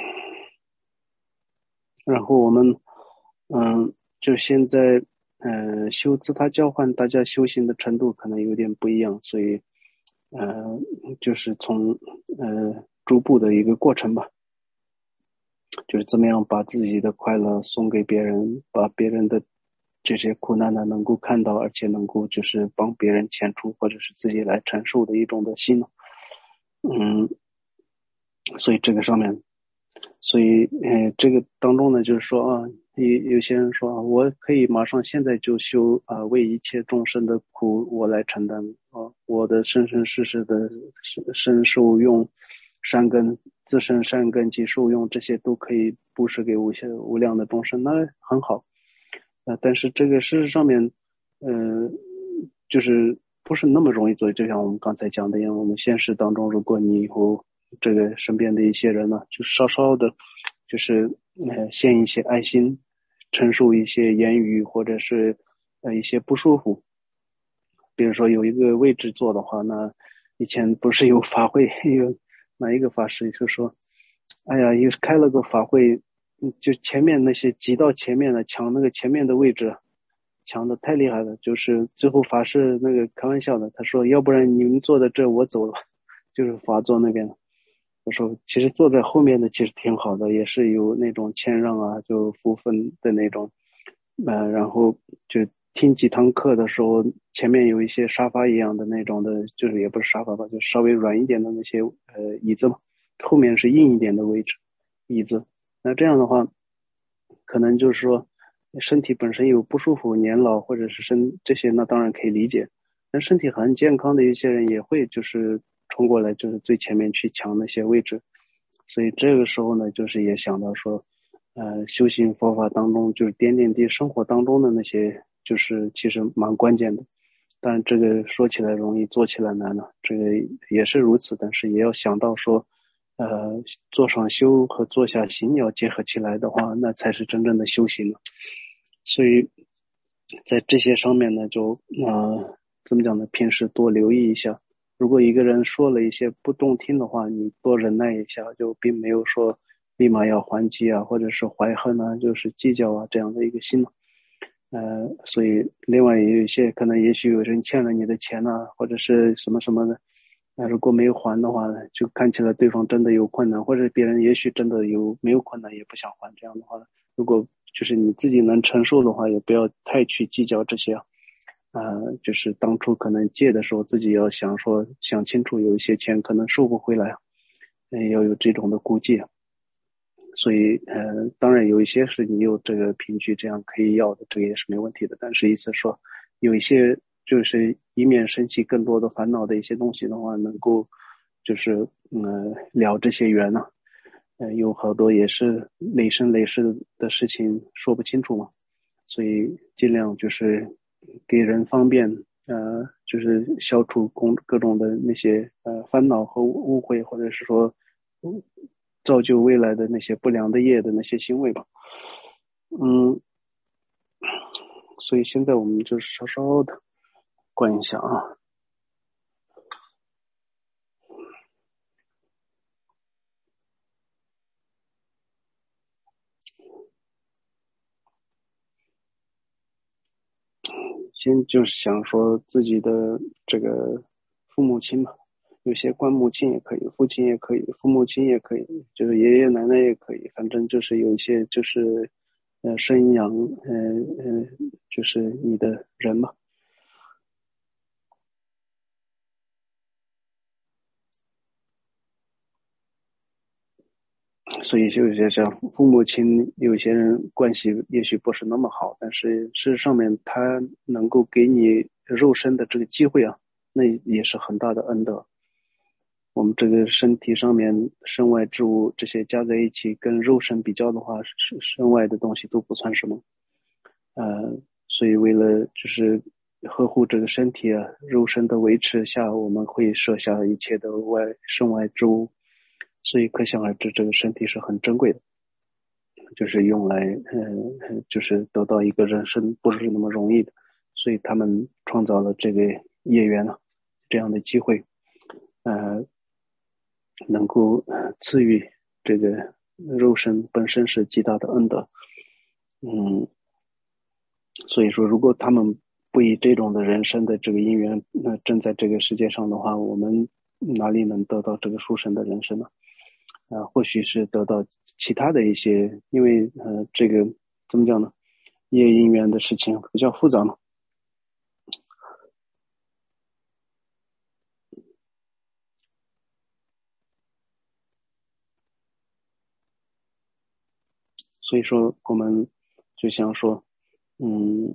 然后我们嗯，就现在呃修自他交换，大家修行的程度可能有点不一样，所以呃就是从呃逐步的一个过程吧，就是怎么样把自己的快乐送给别人，把别人的这些苦难呢能够看到，而且能够就是帮别人遣除，或者是自己来承受的一种的心。嗯，所以这个上面，所以呃这个当中呢，就是说啊，有有些人说啊，我可以马上现在就修啊，为一切众生的苦我来承担啊，我的生生世世的生受用善根，自身善根及受用，这些都可以布施给无限无量的众生，那很好。呃，但是这个事实上面，呃，就是不是那么容易做。就像我们刚才讲的一样，我们现实当中，如果你以后这个身边的一些人呢，就稍稍的，就是呃献一些爱心，陈述一些言语或者是呃一些不舒服，比如说有一个位置坐的话，那以前不是有法会，有哪一个法师就说，哎呀，又开了个法会，就前面那些挤到前面的抢那个前面的位置，抢的太厉害了，就是最后法师那个开玩笑的，他说要不然你们坐在这我走了，就是法座那边。我说其实坐在后面的其实挺好的，也是有那种谦让啊，就福分的那种，呃，然后就听几堂课的时候，前面有一些沙发一样的那种的，就是也不是沙发吧，就稍微软一点的那些呃椅子嘛，后面是硬一点的位置椅子。那这样的话，可能就是说身体本身有不舒服、年老或者是身这些，那当然可以理解。但身体很健康的一些人也会就是冲过来，就是最前面去抢那些位置。所以这个时候呢，就是也想到说，呃，修行佛法当中，就是点点滴生活当中的那些，就是其实蛮关键的。但这个说起来容易，做起来难呢。这个也是如此，但是也要想到说，呃，坐上修和坐下行要结合起来的话，那才是真正的修行了。所以在这些上面呢，就呃，怎么讲呢？平时多留意一下。如果一个人说了一些不中听的话，你多忍耐一下，就并没有说立马要还击啊，或者是怀恨啊，就是计较啊这样的一个心嘛。呃，所以另外也有一些可能，也许有人欠了你的钱呐、啊，或者是什么什么的，那如果没有还的话，就看起来对方真的有困难，或者别人也许真的有没有困难也不想还。这样的话，如果就是你自己能承受的话，也不要太去计较这些啊。呃，就是当初可能借的时候，自己要想说想清楚，有一些钱可能收不回来啊，嗯，要有这种的估计啊。所以呃，当然有一些是你有这个凭据这样可以要的，这个也是没问题的。但是意思说，有一些就是以免升起更多的烦恼的一些东西的话，能够就是呃了这些缘呢、啊，呃，有好多也是累生累世的事情说不清楚嘛，所以尽量就是给人方便，呃，就是消除公各种的那些呃烦恼和误会，或者是说造就未来的那些不良的业的那些行为吧。嗯， 所以现在我们就稍稍的观一下啊。先就是想说自己的这个父母亲嘛，有些观母亲也可以，父亲也可以，父母亲也可以，就是爷爷奶奶也可以，反正就是有一些就是呃生养呃呃就是你的人嘛。所以就有些这样，父母亲有些人关系也许不是那么好，但是事实上面他能够给你肉身的这个机会啊，那也是很大的恩德。我们这个身体上面身外之物这些加在一起，跟肉身比较的话，是身外的东西都不算什么。呃，所以为了就是呵护这个身体啊，肉身的维持下，我们会舍下一切的外身外之物。所以可想而知，这个身体是很珍贵的，就是用来呃，就是得到一个人生不是那么容易的。所以他们创造了这个业缘啊，这样的机会，呃，能够呃赐予这个肉身本身是极大的恩德。嗯，所以说如果他们不以这种的人生的这个因缘那、呃、站在这个世界上的话，我们哪里能得到这个殊胜的人生呢？啊、呃，或许是得到其他的一些，因为呃这个怎么讲呢，业因缘的事情比较复杂嘛。所以说我们就想说嗯，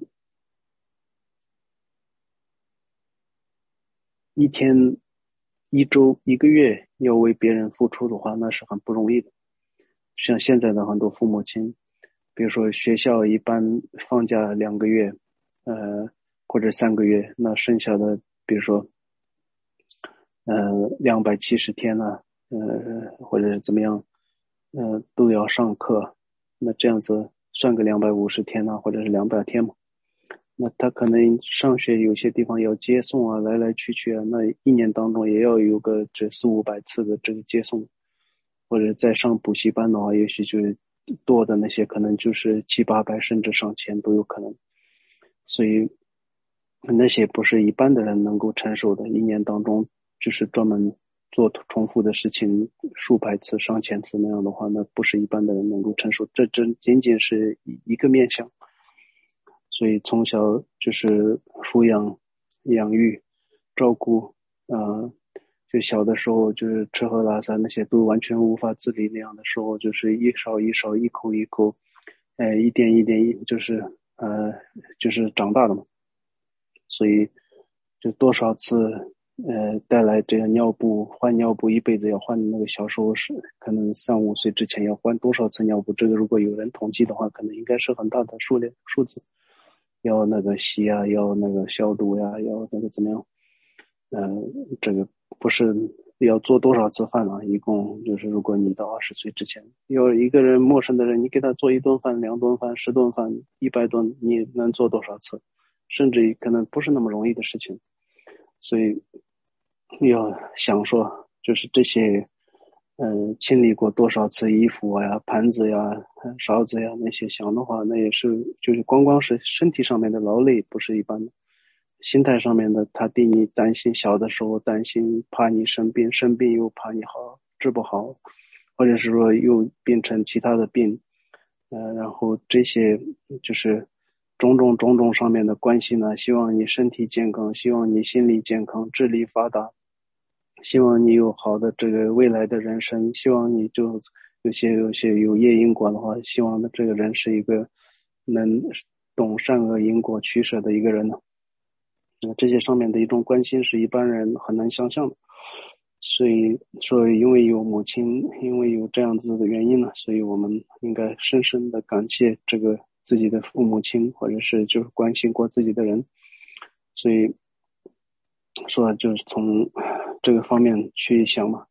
一天、一周、一个月要为别人付出的话，那是很不容易的。像现在的很多父母亲，比如说学校一般放假两个月，呃，或者三个月，那剩下的比如说，呃，两百七十天呢、呃，或者是怎么样，呃，都要上课，那这样子算个两百五十天呢、或者是两百天嘛。那他可能上学有些地方要接送啊，来来去去啊，那一年当中也要有个这四五百次的这个接送，或者再上补习班的话，也许就是多的那些可能就是七八百甚至上千都有可能。所以那些不是一般的人能够承受的，一年当中就是专门做重复的事情数百次、上千次那样的话，那不是一般的人能够承受。这真仅仅是一个面向。所以从小就是抚养、养育、照顾，呃，就小的时候就是吃喝拉撒那些都完全无法自理那样的时候，就是一勺一勺、一口一口，呃，一点一点，就是呃，就是长大的嘛。所以就多少次，呃，带来这个尿布换尿布，一辈子要换那个小时候是可能三五岁之前要换多少次尿布，这个如果有人统计的话，可能应该是很大的数量数字。要那个洗啊，要那个消毒呀、要那个怎么样？呃，这个不是要做多少次饭啊？一共就是如果你到二十岁之前，有一个人陌生的人，你给他做一顿饭、两顿饭、十顿饭、一百顿，你能做多少次？甚至可能不是那么容易的事情。所以要想说，就是这些，嗯、呃，清理过多少次衣服呀、盘子呀、勺子呀那些想的话，那也是就是光光是身体上面的劳累不是一般的，心态上面的他替你担心，小的时候担心怕你生病，生病又怕你好治不好，或者是说又变成其他的病，呃，然后这些就是种种种种上面的关系呢，希望你身体健康，希望你心理健康，智力发达。希望你有好的这个未来的人生，希望你就有些有些有业因果的话，希望的这个人是一个能懂善恶因果取舍的一个人呢。那这些上面的一种关心是一般人很难想象的。所以说，因为有母亲，因为有这样子的原因呢，所以我们应该深深的感谢这个自己的父母亲，或者是就是关心过自己的人。所以说，就是从这个方面去想嘛。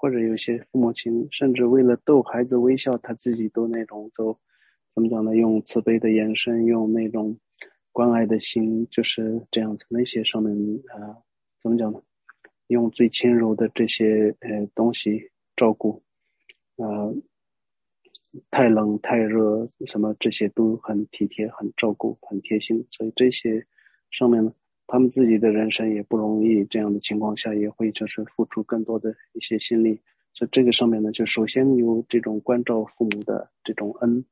或者有些父母亲甚至为了逗孩子微笑，他自己都那种就怎么讲呢？用慈悲的眼神，用那种关爱的心，就是这样子。那些上面啊、呃，怎么讲呢？用最轻柔的这些呃东西照顾，呃，太冷太热什么这些都很体贴、很照顾、很贴心。所以这些上面呢，他们自己的人生也不容易，这样的情况下也会就是付出更多的一些心力。所以这个上面呢，就首先有这种关照父母的这种恩。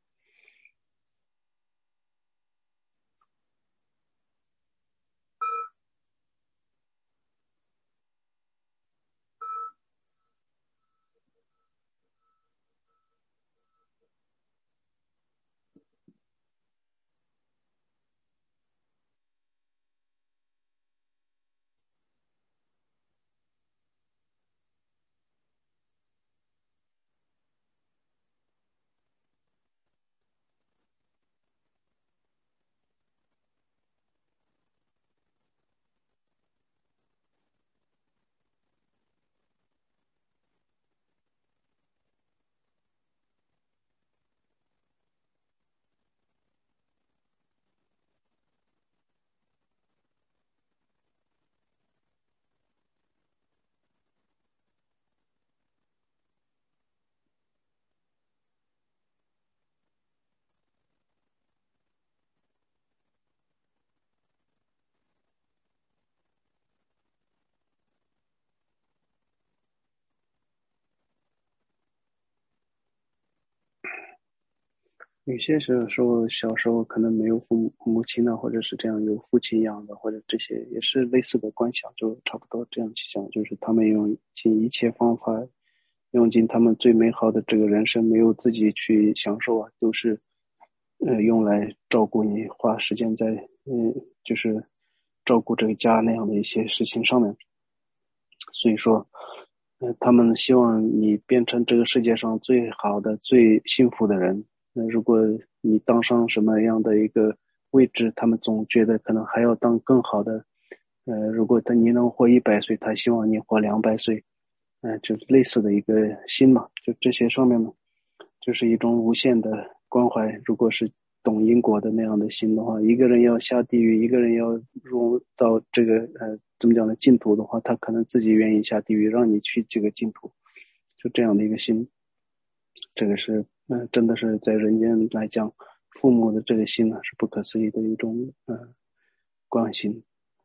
有些时候小时候可能没有父母母亲呢，或者是这样有父亲养的，或者这些也是类似的观想，就差不多这样去想，就是他们用尽一切方法，用尽他们最美好的这个人生，没有自己去享受啊，都是呃用来照顾你，花时间在嗯就是照顾这个家那样的一些事情上面。所以说，呃，他们希望你变成这个世界上最好的、最幸福的人。那如果你当上什么样的一个位置，他们总觉得可能还要当更好的。呃，如果他你能活一百岁，他希望你活两百岁。呃，就类似的一个心嘛，就这些上面呢，就是一种无限的关怀。如果是懂因果的那样的心的话，一个人要下地狱，一个人要入到这个呃怎么讲呢净土的话，他可能自己愿意下地狱，让你去这个净土，就这样的一个心。这个是嗯、呃，真的是在人间来讲，父母的这个心呢是不可思议的一种呃关心。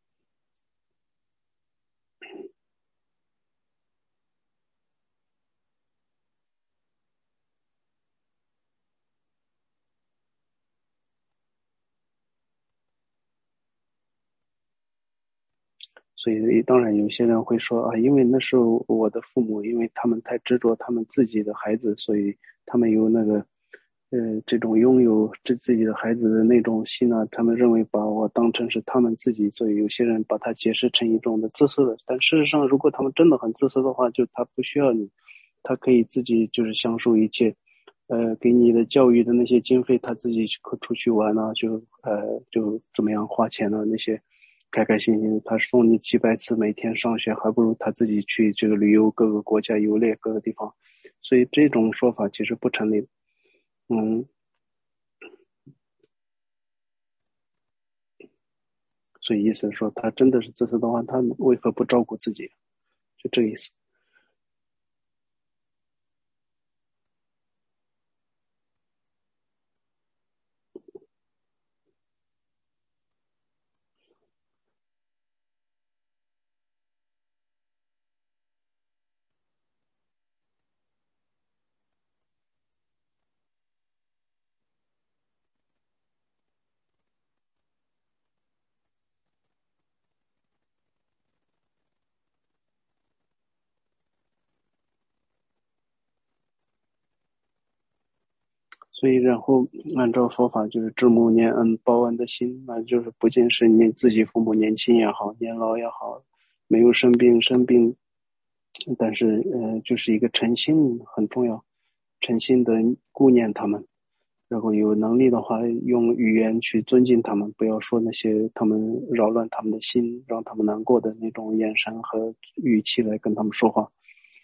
所以当然有些人会说啊，因为那时候我的父母，因为他们太执着他们自己的孩子，所以他们有那个呃这种拥有这自己的孩子的那种心呢，他们认为把我当成是他们自己，所以有些人把它解释成一种的自私的。但事实上，如果他们真的很自私的话，就他不需要你，他可以自己就是享受一切，呃，给你的教育的那些经费，他自己去出去玩啊，就呃就怎么样花钱啊那些。开开心心，他送你几百次，每天上学，还不如他自己去这个旅游各个国家游猎各个地方，所以这种说法其实不成立。嗯，所以意思是说，他真的是自私的话，他为何不照顾自己？就这个意思。所以，然后按照佛法就是知母念恩报恩的心，那就是不仅是你自己父母年轻也好，年老也好，没有生病生病，但是呃，就是一个诚心很重要，诚心的顾念他们，然后有能力的话，用语言去尊敬他们，不要说那些他们扰乱他们的心，让他们难过的那种眼神和语气来跟他们说话。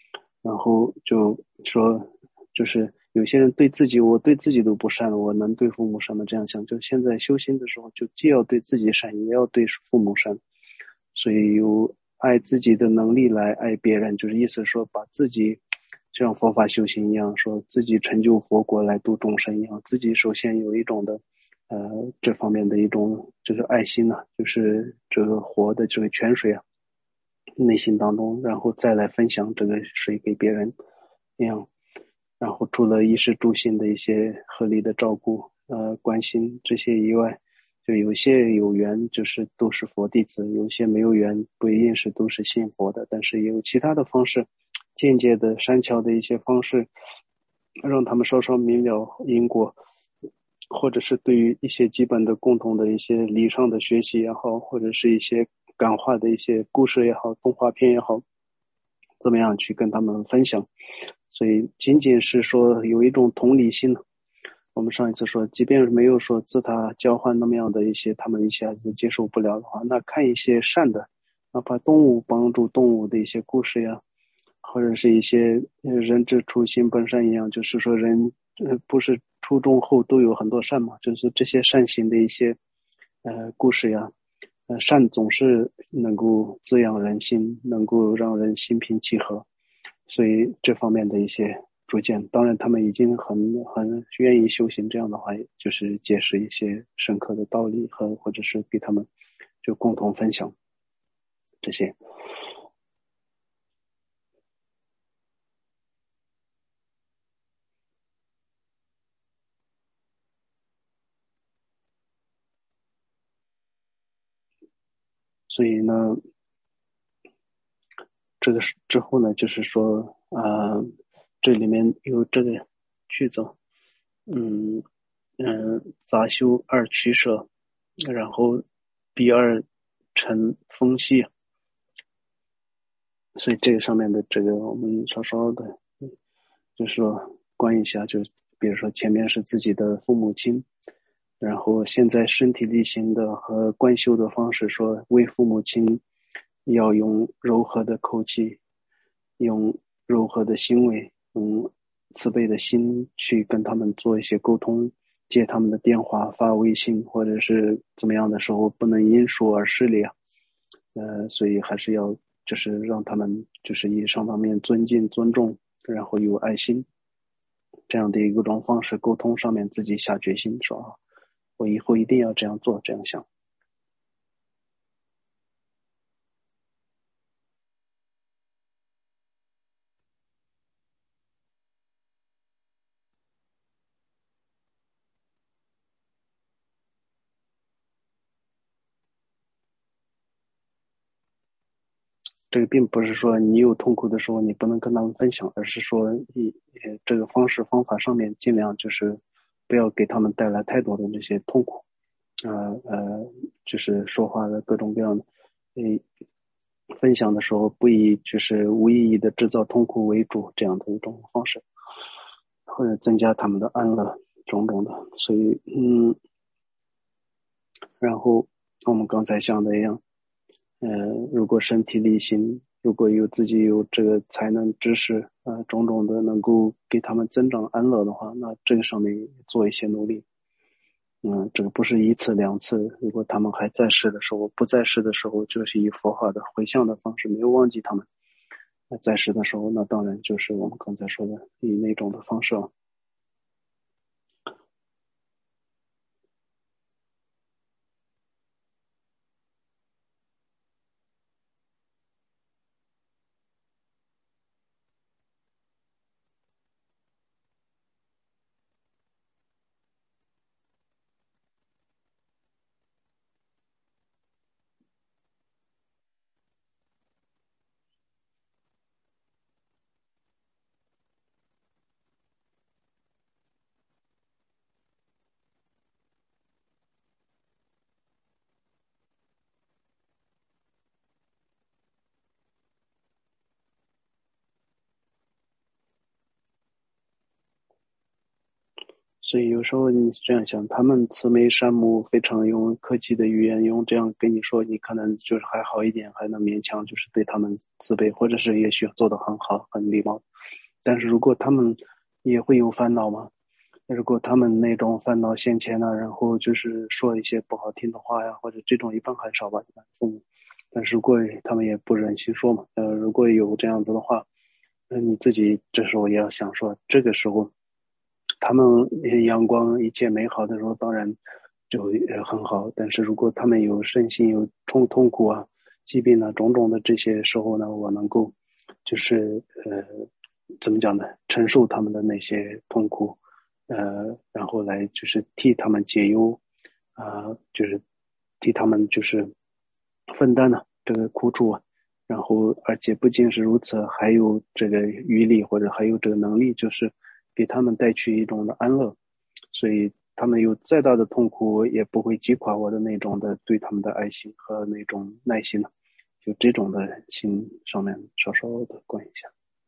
然后就说，就是有些人对自己，我对自己都不善了，我能对父母善吗？这样想，就现在修心的时候，就既要对自己善，也要对父母善，所以有爱自己的能力来爱别人，就是意思说把自己像佛法修行一样，说自己成就佛国来度众生一样，自己首先有一种的呃这方面的一种就是爱心呐、啊，就是这个活的这个泉水啊，内心当中，然后再来分享这个水给别人，那样，然后除了衣食住行的一些合理的照顾、呃关心这些以外，就有些有缘就是都是佛弟子，有些没有缘不一定是都是信佛的，但是也有其他的方式，间接的善巧的一些方式，让他们稍稍明了因果，或者是对于一些基本的共同的一些礼上的学习也好，或者是一些感化的一些故事也好，动画片也好，怎么样去跟他们分享。所以仅仅是说有一种同理心，我们上一次说，即便是没有说自他交换那么样的一些他们一下子接受不了的话，那看一些善的，哪怕动物帮助动物的一些故事呀，或者是一些人之初心本善一样，就是说人呃不是初中后都有很多善嘛，就是这些善行的一些呃故事呀，呃善总是能够滋养人心，能够让人心平气和，所以这方面的一些逐渐，当然他们已经很很愿意修行，这样的话就是解释一些深刻的道理和或者是给他们就共同分享这些。所以呢，这个是之后呢，就是说，呃，这里面有这个句子，嗯嗯、呃杂修二取舍，然后比二成风息，所以这个上面的这个我们稍稍的，就是说关一下，就比如说前面是自己的父母亲，然后现在身体力行的和观修的方式说，为父母亲要用柔和的口气，用柔和的行为，用慈悲的心去跟他们做一些沟通，接他们的电话、发微信或者是怎么样的时候，不能因疏而失礼啊。呃，所以还是要就是让他们就是以上方面尊敬、尊重，然后有爱心这样的一个种方式沟通上面自己下决心说啊，我以后一定要这样做，这样想。这个并不是说你有痛苦的时候你不能跟他们分享，而是说你呃这个方式方法上面尽量就是不要给他们带来太多的这些痛苦，呃呃，就是说话的各种各样的，嗯，分享的时候不以就是无意义的制造痛苦为主，这样的一种方式，或者增加他们的安乐种种的。所以嗯，然后我们刚才想的一样，呃，如果身体力行，如果有自己有这个才能、知识，呃，种种的能够给他们增长安乐的话，那这个上面做一些努力。嗯，这个不是一次两次，如果他们还在世的时候，不在世的时候，就是以佛法的回向的方式，没有忘记他们。那在世的时候，那当然就是我们刚才说的，以那种的方式啊。 所以有时候你这样想，他们慈眉善目，非常用客气的语言，用这样跟你说，你可能就是还好一点，还能勉强就是对他们慈悲，或者是也许做得很好，很礼貌。但是如果他们也会有烦恼嘛，如果他们那种烦恼现前呢，然后就是说一些不好听的话呀，或者这种一般很少吧，一般父母。但是如果他们也不忍心说嘛，呃，如果有这样子的话，那你自己这时候也要想说，这个时候他们阳光一切美好的时候，当然就呃很好。但是如果他们有身心有痛痛苦啊、疾病啊、种种的这些时候呢，我能够就是呃怎么讲呢？承受他们的那些痛苦，呃，然后来就是替他们解忧啊、呃就是替他们就是分担了这个苦楚啊。然后而且不仅是如此，还有这个余力或者还有这个能力，就是给他们带去一种的安乐，所以他们有再大的痛苦也不会击垮我的那种的对他们的爱心和那种耐心了，就这种的心上面稍稍的关一下。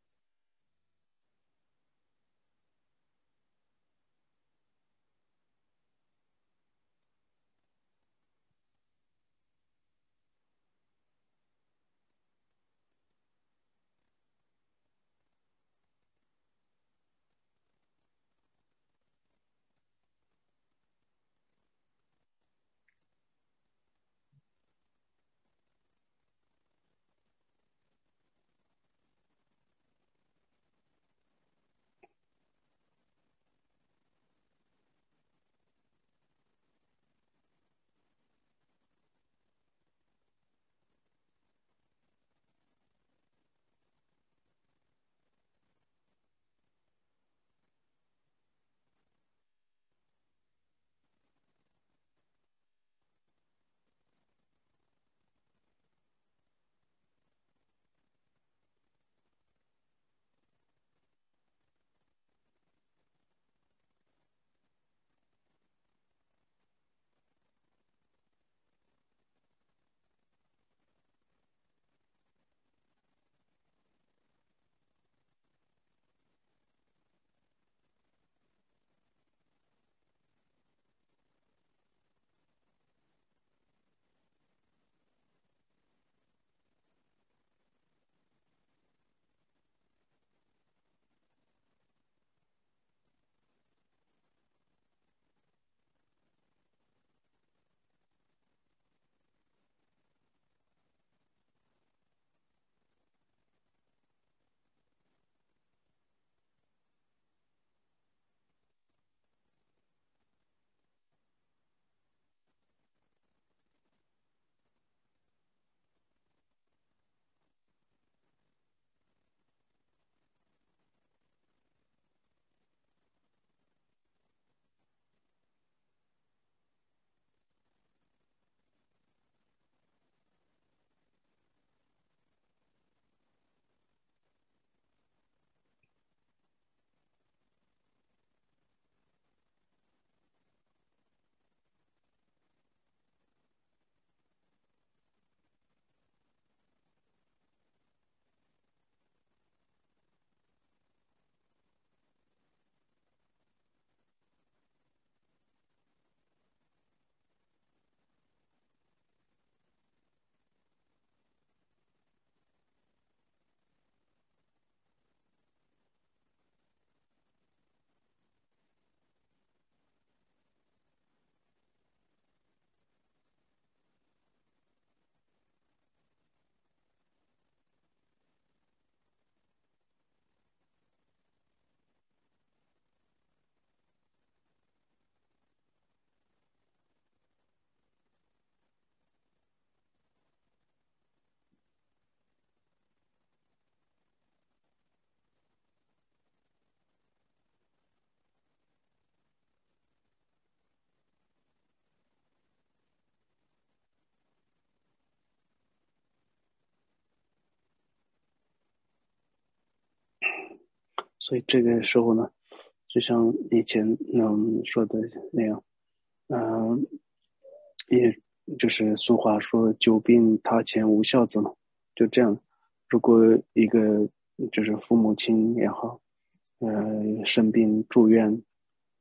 所以这个时候呢，就像以前嗯说的那样，嗯、也就是俗话说"久病榻前无孝子"嘛，就这样。如果一个就是父母亲也好，呃，生病住院，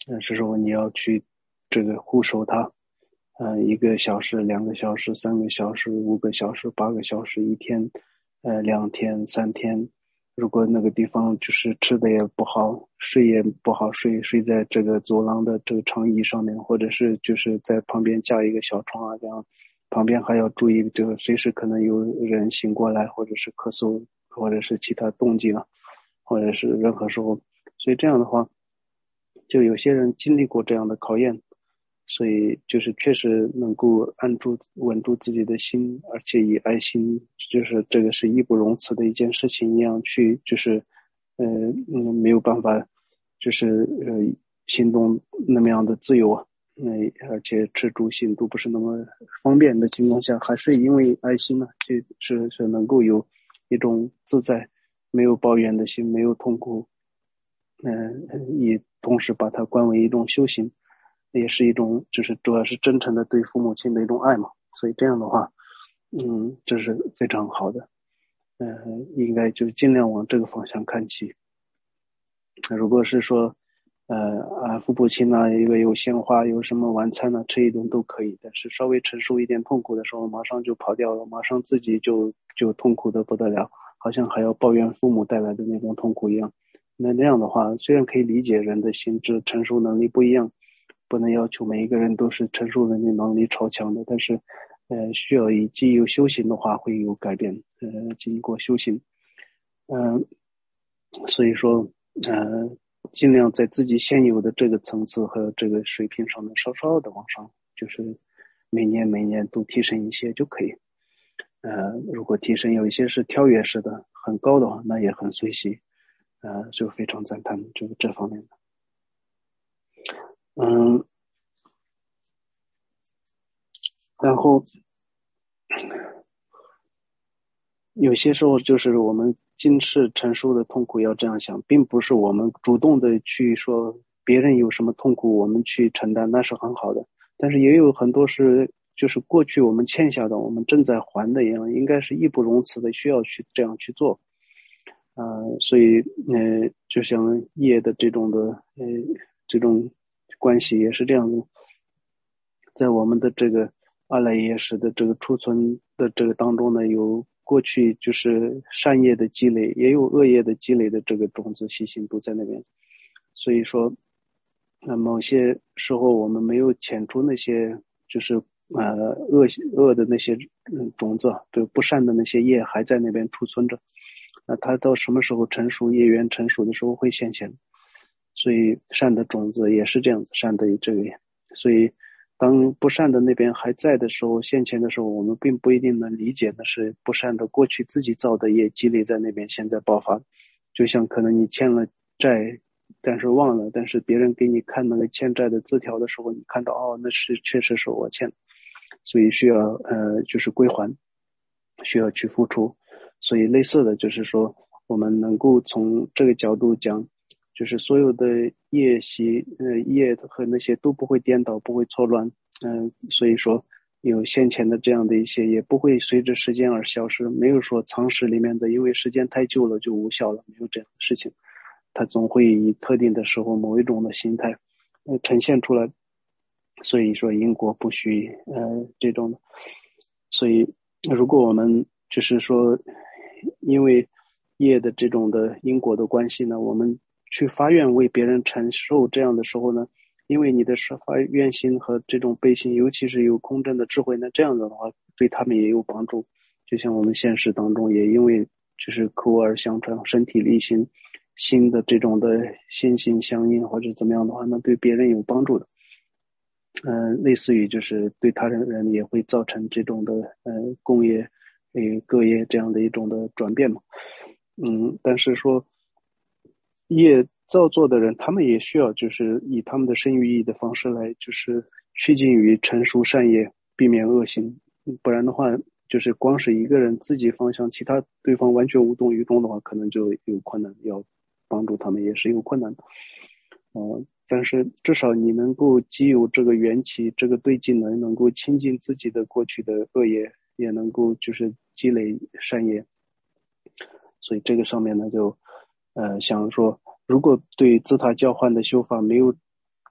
嗯，这时候你要去这个护守它，呃，一个小时、两个小时、三个小时、五个小时、八个小时，一天，呃，两天、三天。如果那个地方就是吃的也不好，睡也不好睡，睡在这个走廊的这个长椅上面，或者是就是在旁边架一个小床啊，这样旁边还要注意这个随时可能有人醒过来，或者是咳嗽，或者是其他动静啊，或者是任何时候。所以这样的话，就有些人经历过这样的考验，所以就是确实能够按住稳住自己的心，而且以爱心，就是这个是义不容辞的一件事情一样去，就是呃嗯没有办法，就是呃行动那么样的自由啊，嗯、而且吃住行都不是那么方便的情况下，还是因为爱心呢，就是是能够有一种自在，没有抱怨的心，没有痛苦。嗯、呃，也同时把它观为一种修行，也是一种就是主要是真诚的对父母亲的一种爱嘛。所以这样的话，嗯，这是非常好的。嗯、呃，应该就尽量往这个方向看齐。如果是说，呃啊，父母亲呢，一个有鲜花，有什么晚餐呢，吃一顿都可以。但是稍微承受一点痛苦的时候，马上就跑掉了，马上自己就就痛苦的不得了，好像还要抱怨父母带来的那种痛苦一样。那那样的话，虽然可以理解人的心智承受能力不一样，不能要求每一个人都是承受能力能力超强的，但是，呃，需要以既有修行的话会有改变，呃，经过修行，嗯、呃，所以说。呃，尽量在自己现有的这个层次和这个水平上面稍稍的往上，就是每年每年都提升一些就可以。呃，如果提升有一些是跳跃式的很高的话，那也很随喜，呃，就非常赞叹这个这方面的。嗯，然后有些时候就是我们今世承受的痛苦要这样想，并不是我们主动的去说别人有什么痛苦我们去承担，那是很好的。但是也有很多是就是过去我们欠下的，我们正在还的一样，应该是义不容辞的需要去这样去做。呃，所以呃，就像业的这种的呃这种关系也是这样的，在我们的这个阿赖耶识的这个储存的这个当中呢，有过去就是善业的积累，也有恶业的积累的这个种子习性都在那边。所以说，那某些时候我们没有遣除那些就是呃恶恶的那些嗯种子，就不善的那些业还在那边储存着。那它到什么时候成熟，业缘成熟的时候会现前。所以善的种子也是这样子，善的这个，所以当不善的那边还在的时候，现前的时候，我们并不一定能理解的是不善的过去自己造的业积累在那边，现在爆发。就像可能你欠了债，但是忘了，但是别人给你看那个欠债的字条的时候，你看到哦，那是确实是我欠的，所以需要呃就是归还，需要去付出。所以类似的就是说，我们能够从这个角度讲。就是所有的业习呃业和那些都不会颠倒，不会错乱，嗯、呃，所以说有先前的这样的一些也不会随着时间而消失，没有说藏史里面的因为时间太久了就无效了，没有这样的事情，它总会以特定的时候某一种的形态呃呈现出来，所以说因果不虚呃这种的，所以如果我们就是说因为业的这种的因果的关系呢，我们去发愿为别人承受这样的时候呢，因为你的发愿心和这种悲心，尤其是有空正的智慧，那这样子的话对他们也有帮助。就像我们现实当中也因为就是口耳相传，身体力行，心的这种的心心相印或者怎么样的话，那对别人有帮助的。嗯、呃，类似于就是对他人人也会造成这种的呃共业、呃各业这样的一种的转变嘛。嗯，但是说业造作的人，他们也需要就是以他们的身语意的方式来，就是趋近于成熟善业，避免恶行。不然的话，就是光是一个人自己方向，其他对方完全无动于衷的话，可能就有困难，要帮助他们也是有困难的。呃，但是至少你能够既有这个缘起，这个对境能能够亲近自己的过去的恶业，也能够就是积累善业。所以这个上面呢，就呃想说，如果对自他交换的修法没有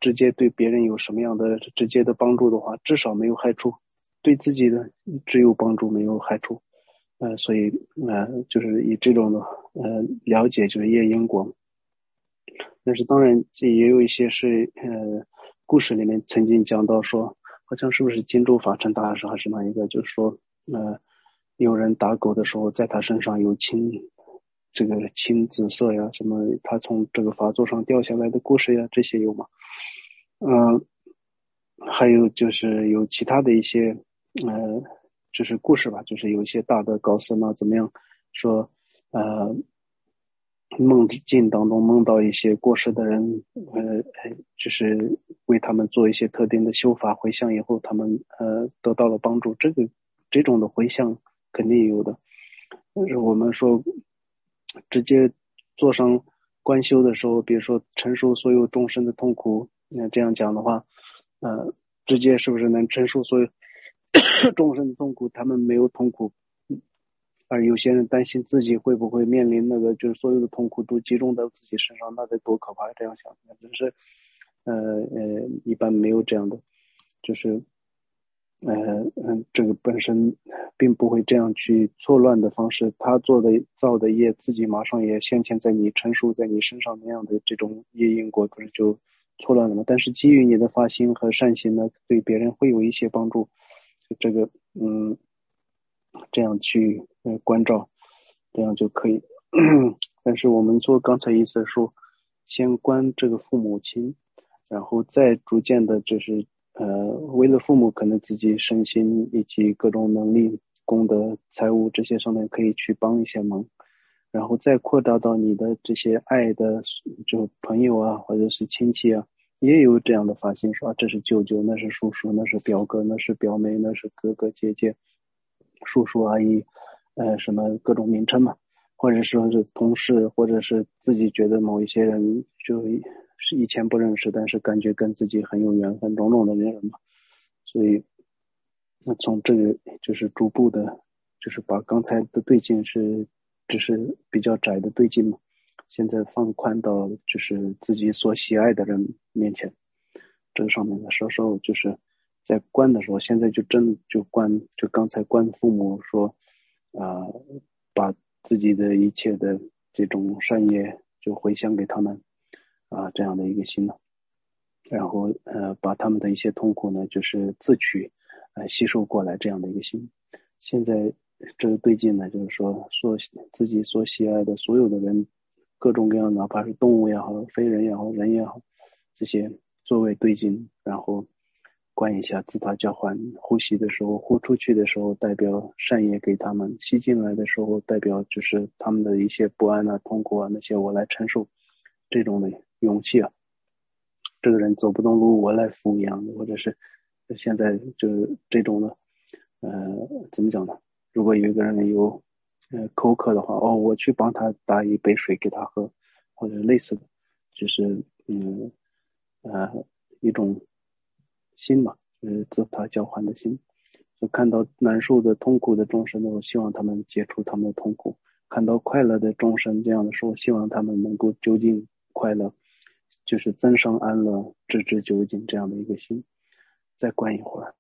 直接对别人有什么样的直接的帮助的话，至少没有害处，对自己的只有帮助没有害处。呃，所以呃，就是以这种的呃了解就是业因果。但是当然这也有一些是呃故事里面曾经讲到说，好像是不是金州法尘大师还是哪一个，就是说呃有人打狗的时候在他身上有青这个青紫色呀，什么他从这个法座上掉下来的故事呀，这些有吗？嗯、呃，还有就是有其他的一些呃就是故事吧，就是有一些大的高僧啊怎么样说呃梦境当中梦到一些过世的人，呃，就是为他们做一些特定的修法回向以后，他们呃得到了帮助。这个这种的回向肯定有的，但是我们说直接做上观修的时候，比如说承受所有众生的痛苦，那这样讲的话，呃，直接是不是能承受所有众生的痛苦？他们没有痛苦。而有些人担心自己会不会面临那个，就是所有的痛苦都集中到自己身上，那得多可怕！这样想，那真是，呃呃，一般没有这样的，就是，呃嗯，这个本身并不会这样去错乱的方式，他做的造的业，自己马上也现前在你承受在你身上那样的这种业因果，不是就错乱了吗？但是基于你的发心和善行呢，对别人会有一些帮助，这个，嗯。这样去呃关照，这样就可以。但是我们做刚才意思说，先观这个父母亲，然后再逐渐的，就是呃，为了父母，可能自己身心以及各种能力、功德、财务这些上面可以去帮一些忙，然后再扩大到你的这些爱的，就朋友啊，或者是亲戚啊，也有这样的发心说，啊这是舅舅，那是叔叔，那是表哥，那是表妹，那是哥哥姐姐。叔叔阿姨，呃，什么各种名称嘛，或者说是同事，或者是自己觉得某一些人就是以前不认识，但是感觉跟自己很有缘分，种种的人嘛。所以，那从这个就是逐步的，就是把刚才的对境是只是比较窄的对境嘛，现在放宽到就是自己所喜爱的人面前。这个上面的稍稍就是在观的时候，现在就真就观，就刚才观父母说，啊、呃把自己的一切的这种善业就回向给他们，啊、这样的一个心呢，然后呃把他们的一些痛苦呢，就是自取，呃吸收过来这样的一个心。现在这个对境呢，就是说说自己所喜爱的所有的人，各种各样，哪怕是动物也好，非人也好，人也好，这些作为对境，然后观一下自他交换，呼吸的时候，呼出去的时候代表善业给他们，吸进来的时候代表就是他们的一些不安啊、痛苦啊那些我来承受，这种的勇气啊。这个人走不动路，我来扶一样的，或者是现在就是这种的，呃，怎么讲呢？如果有一个人有呃口渴的话，哦，我去帮他打一杯水给他喝，或者类似的，就是嗯呃一种心嘛，就是自他交换的心。就看到难受的、痛苦的众生呢，我希望他们解除他们的痛苦；看到快乐的众生这样的时候，希望他们能够究竟快乐，就是增上安乐，直至究竟这样的一个心。再观一会儿。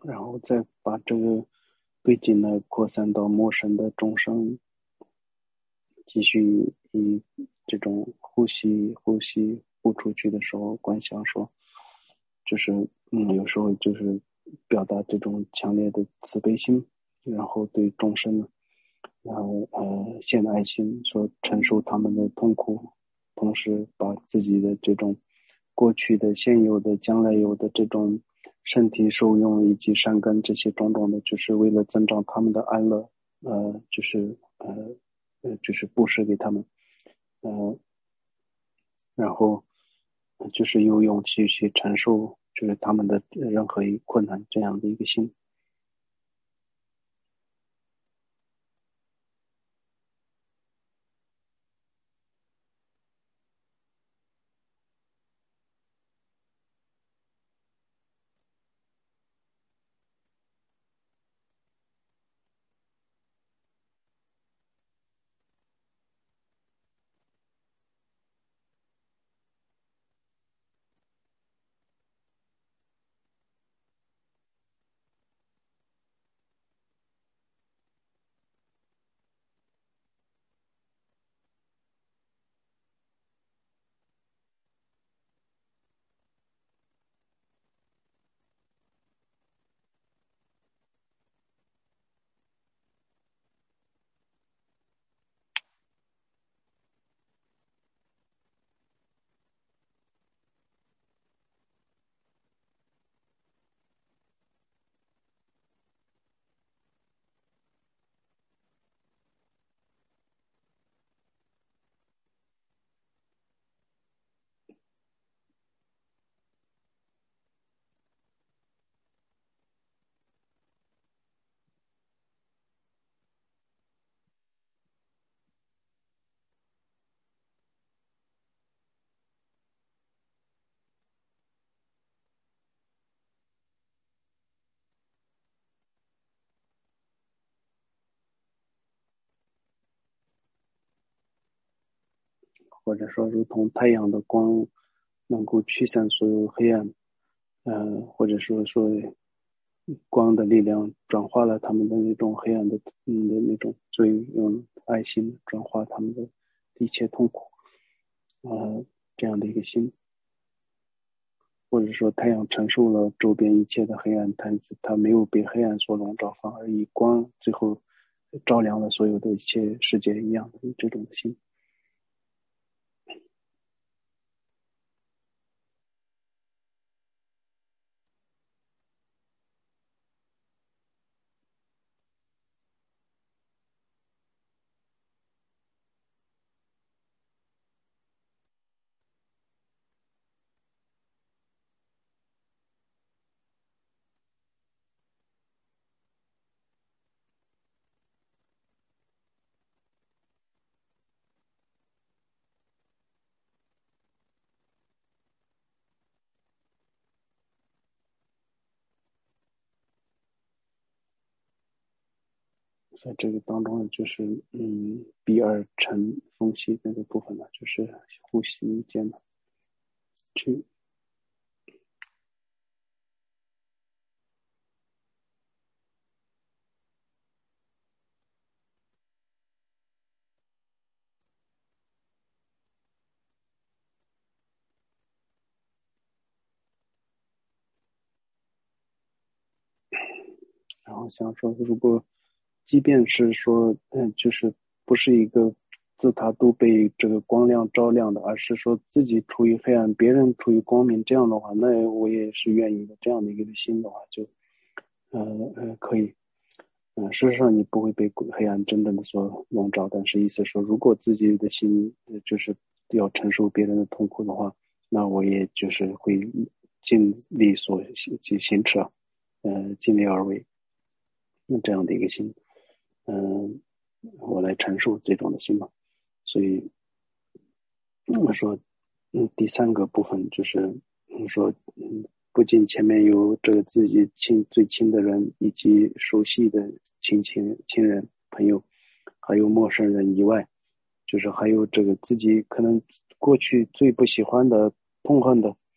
然后再把这个对境呢扩散到陌生的众生，继续以这种呼吸呼吸呼出去的时候观想说，就是嗯有时候就是表达这种强烈的慈悲心，然后对众生呢，然后呃献爱心，说承受他们的痛苦，同时把自己的这种过去的现有的将来有的这种身体受用以及善根这些种种的，就是为了增长他们的安乐，呃就是呃呃就是布施给他们，呃然后就是有勇气去承受就是他们的任何一困难这样的一个心。或者说如同太阳的光能够驱散所有黑暗，呃，或者说说光的力量转化了他们的那种黑暗的嗯的那种，所以用爱心转化他们的一切痛苦，呃，这样的一个心，或者说太阳承受了周边一切的黑暗，但是它没有被黑暗所笼罩，反而以光最后照亮了所有的一切世界一样的这种心。在这个当中就是嗯，比尔沉风息那个部分呢，就是呼吸间的去，然后想说，如果即便是说，嗯，就是不是一个自他都被这个光亮照亮的，而是说自己处于黑暗，别人处于光明，这样的话，那我也是愿意的。这样的一个心的话，就，呃呃，可以。嗯、呃事实上你不会被黑暗真正的所笼罩，但是意思说，如果自己的心呃就是要承受别人的痛苦的话，那我也就是会尽力所去行持啊，呃，尽力而为，那这样的一个心，嗯、我来陈述这种的心嘛。所以我说，嗯，第三个部分就是，嗯，说，嗯，不仅前面有这个自己亲最亲的人以及熟悉的亲亲亲人朋友，还有陌生人以外，就是还有这个自己可能过去最不喜欢的、痛恨的，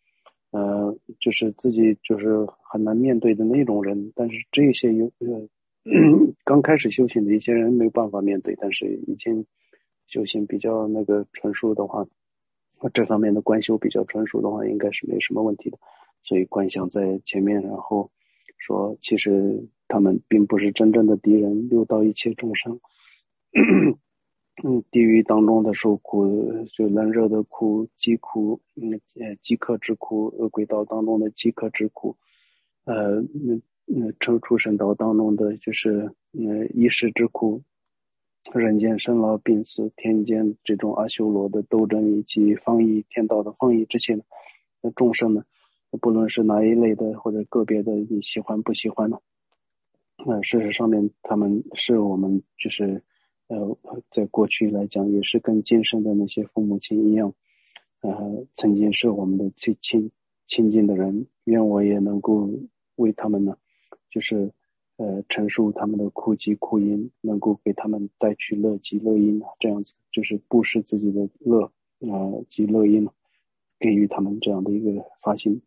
呃，就是自己就是很难面对的那种人。但是这些有呃刚开始修行的一些人没有办法面对，但是已经修行比较那个纯熟的话，这方面的观修比较纯熟的话，应该是没什么问题的。所以观想在前面，然后说其实他们并不是真正的敌人，六道一切众生。嗯，地狱当中的受苦，就冷热的苦、饥苦，嗯，呃，饥渴之苦；恶鬼道当中的饥渴之苦，呃，嗯嗯，畜畜生道当中的就是呃衣食之苦，人间生老病死，天间这种阿修罗的斗争，以及方逸天道的方逸这些呢，那众生呢，不论是哪一类的或者个别的，你喜欢不喜欢呢？呃，事实上面他们是我们就是呃，在过去来讲也是跟今生的那些父母亲一样，呃，曾经是我们的最亲亲近的人，愿我也能够为他们呢，就是呃陈述他们的苦集苦因，能够给他们带去乐集乐因啊，这样子就是布施自己的乐呃及乐因，给予他们这样的一个发心。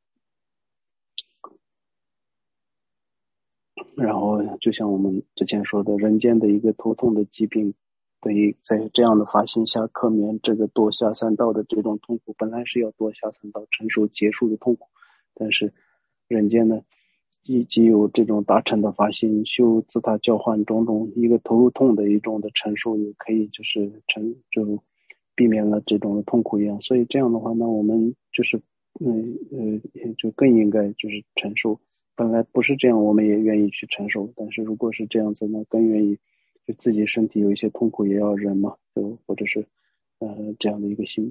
然后就像我们之前说的，人间的一个头痛的疾病，对于在这样的发心下克免这个堕下三道的这种痛苦，本来是要堕下三道承受结束的痛苦，但是人间呢，以及有这种大乘的发心，修自他交换种种一个头痛的一种的承受，也可以就是承就避免了这种的痛苦一样。所以这样的话呢，我们就是嗯呃就更应该就是承受。本来不是这样，我们也愿意去承受。但是如果是这样子呢，更愿意就自己身体有一些痛苦也要忍嘛，就或者是呃这样的一个心。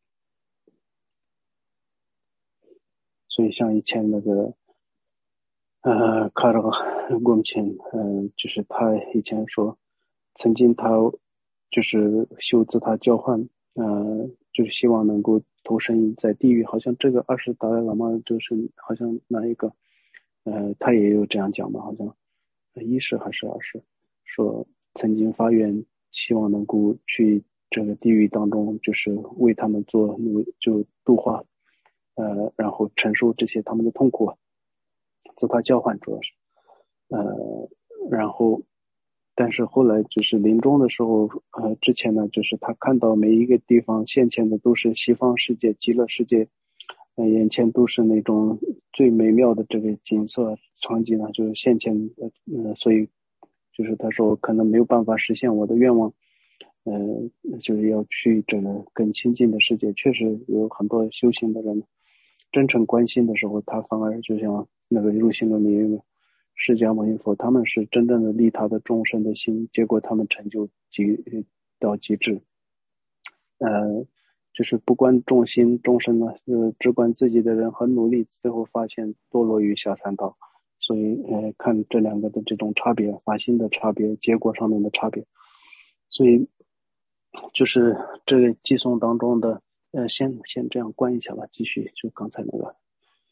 所以像以前那个呃卡尔贡钦，嗯，就是他以前说，曾经他就是修自他交换，呃，就是希望能够投身在地狱。好像这个二十达赖喇嘛就是好像哪一个，呃，他也有这样讲嘛，好像一世还是二世，说曾经发愿希望能够去这个地狱当中，就是为他们做努就度化，呃，然后承受这些他们的痛苦，自他交换主要是。呃，然后，但是后来就是临终的时候，呃，之前呢，就是他看到每一个地方现前的都是西方世界、极乐世界，呃，眼前都是那种最美妙的这个景色场景呢，就是现前，呃，呃所以就是他说可能没有办法实现我的愿望，呃，就是要去这个更亲近的世界。确实有很多修行的人真诚关心的时候，他反而就像那个入心论里面释迦牟尼佛，他们是真正的利他的众生的心，结果他们成就极到极致。呃，就是不关众心众生呢，呃，只管自己的人很努力，最后发现堕落于下三道。所以，呃，看这两个的这种差别，发心的差别，结果上面的差别。所以，就是这个寄送当中的，呃，先先这样关一下吧，继续就刚才那个。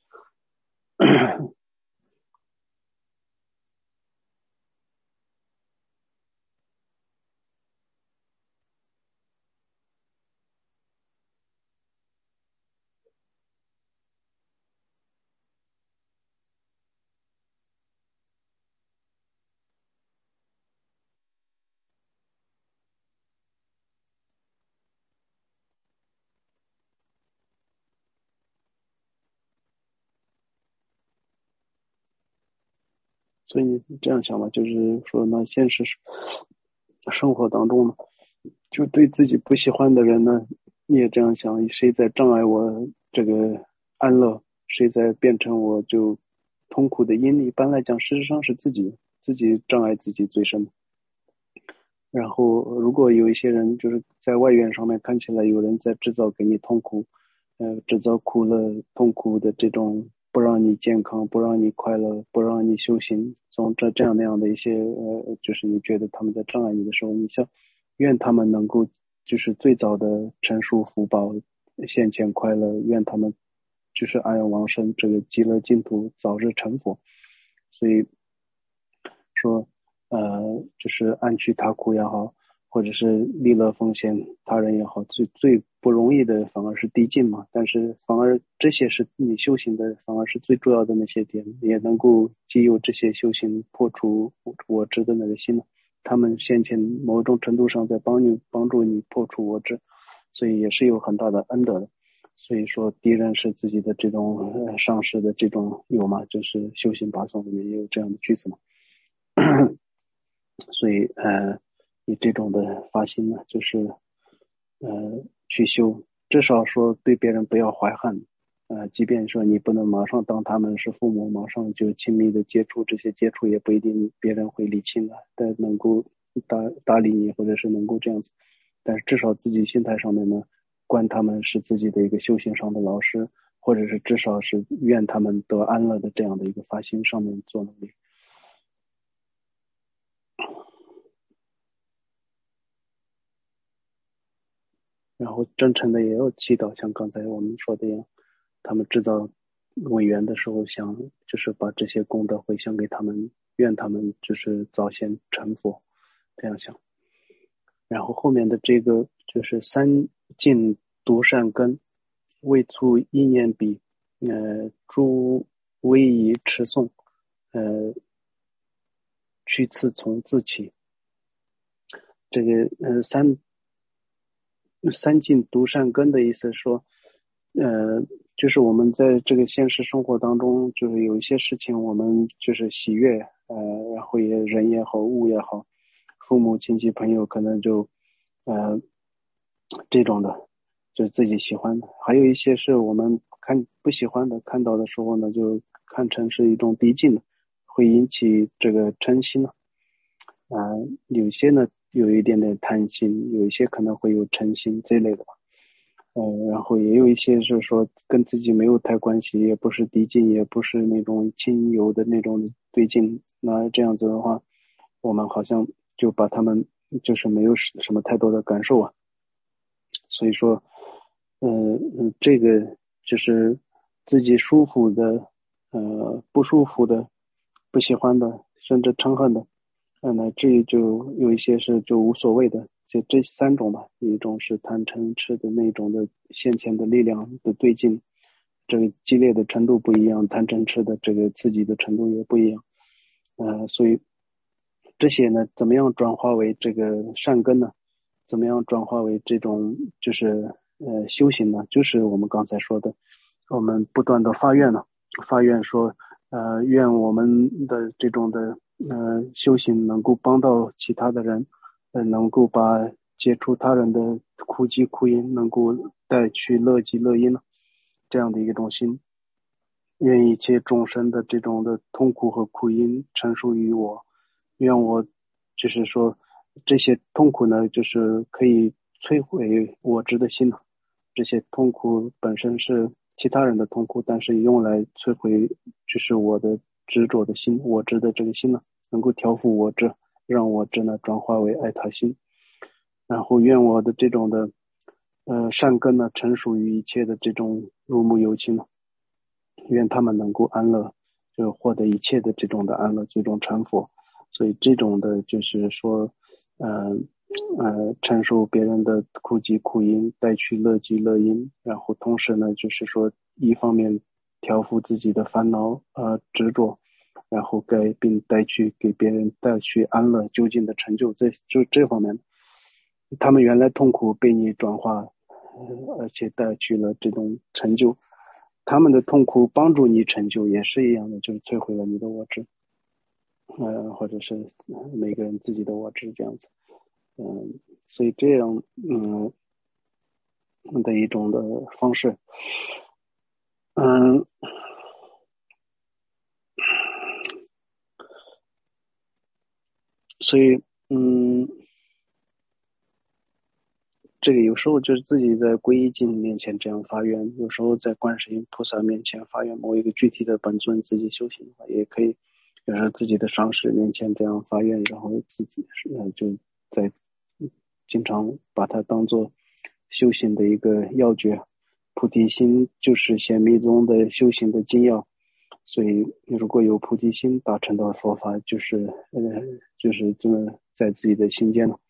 所以你这样想吧，就是说，那现实生活当中呢，就对自己不喜欢的人呢，你也这样想，谁在障碍我这个安乐，谁在变成我就痛苦的因？一般来讲，事实上是自己自己障碍自己最深。然后，如果有一些人就是在外缘上面看起来有人在制造给你痛苦，呃，制造苦乐痛苦的这种，不让你健康，不让你快乐，不让你修行，从这这样那样的一些呃，就是你觉得他们在障碍你的时候，你想愿他们能够就是最早的成熟福报，现前快乐，愿他们就是安然往生，这个极乐净土早日成佛。所以说。呃，就是安居他苦也好， 或者是利乐奉献他人也好，最最不容易的反而是递进嘛。但是反而这些是你修行的，反而是最重要的那些点，也能够藉由这些修行破除我执的那个心。他们先前某种程度上在帮你帮助你破除我执，所以也是有很大的恩德的。所以说敌人是自己的这种、呃、上师的这种有嘛，就是修行八颂里面也有这样的句子嘛。所以呃以这种的发心呢，就是呃去修，至少说对别人不要怀恨，呃即便说你不能马上当他们是父母，马上就亲密的接触，这些接触也不一定别人会理清的，但能够搭搭理你，或者是能够这样子，但是至少自己心态上面呢，观他们是自己的一个修行上的老师，或者是至少是愿他们得安乐的这样的一个发心上面做努力。然后真诚的也要祈祷，像刚才我们说的一样，他们制造委员的时候想就是把这些功德回向给他们，愿他们就是早先成佛，这样想。然后后面的这个就是三尽独善根，未促意念彼，呃诸威仪持诵，呃去次从自起。这个呃三三尽独善根的意思说，呃，就是我们在这个现实生活当中，就是有一些事情我们就是喜悦，呃，然后也人也好，物也好，父母亲戚朋友可能就，呃，这种的，就是自己喜欢的，还有一些是我们看不喜欢的，看到的时候呢，就看成是一种敌境的，会引起这个嗔心了。啊、呃，有些呢有一点点贪心，有一些可能会有嗔心这类的吧。呃，然后也有一些是说跟自己没有太关系，也不是敌境，也不是那种亲友的那种对境。那这样子的话，我们好像就把他们就是没有什么太多的感受啊。所以说，呃，嗯，这个就是自己舒服的，呃，不舒服的，不喜欢的，甚至憎恨的。呃，乃至于就有一些是就无所谓的，就这三种吧。一种是贪嗔痴的那种的先前的力量的对劲，这个激烈的程度不一样，贪嗔痴的这个刺激的程度也不一样。呃，所以这些呢，怎么样转化为这个善根呢？怎么样转化为这种就是呃修行呢？就是我们刚才说的，我们不断的发愿呢，发愿说，呃，愿我们的这种的呃修行能够帮到其他的人，呃，能够把解除他人的苦集苦因，能够带去乐极乐因呢，这样的一种心。愿一切众生的这种的痛苦和苦因陈述于我，愿我就是说这些痛苦呢，就是可以摧毁我执的心了。这些痛苦本身是其他人的痛苦，但是用来摧毁就是我的执着的心，我执的这个心呢，能够调伏我执，让我执呢转化为爱他心。然后愿我的这种的呃善根呢，成熟于一切的这种如母有情呢，愿他们能够安乐，就获得一切的这种的安乐，最终成佛。所以这种的就是说，呃呃，承受别人的苦集苦因，带去乐集乐因，然后同时呢，就是说一方面调伏自己的烦恼呃执着，然后该并带去给别人带去安乐究竟的成就，这就这方面，他们原来痛苦被你转化，呃，而且带去了这种成就。他们的痛苦帮助你成就也是一样的，就是摧毁了你的我执，呃，或者是每个人自己的我执这样子，嗯、呃，所以这样，嗯的一种的方式，嗯，所以，嗯，这个有时候就是自己在皈依境面前这样发愿，有时候在观世音菩萨面前发愿，某一个具体的本尊自己修行的话，也可以，有时候自己的上师面前这样发愿，然后自己呃就在经常把它当做修行的一个要诀。菩提心就是显密宗的修行的精要，所以如果有菩提心达成的佛法，就是呃就是真的在自己的心间了。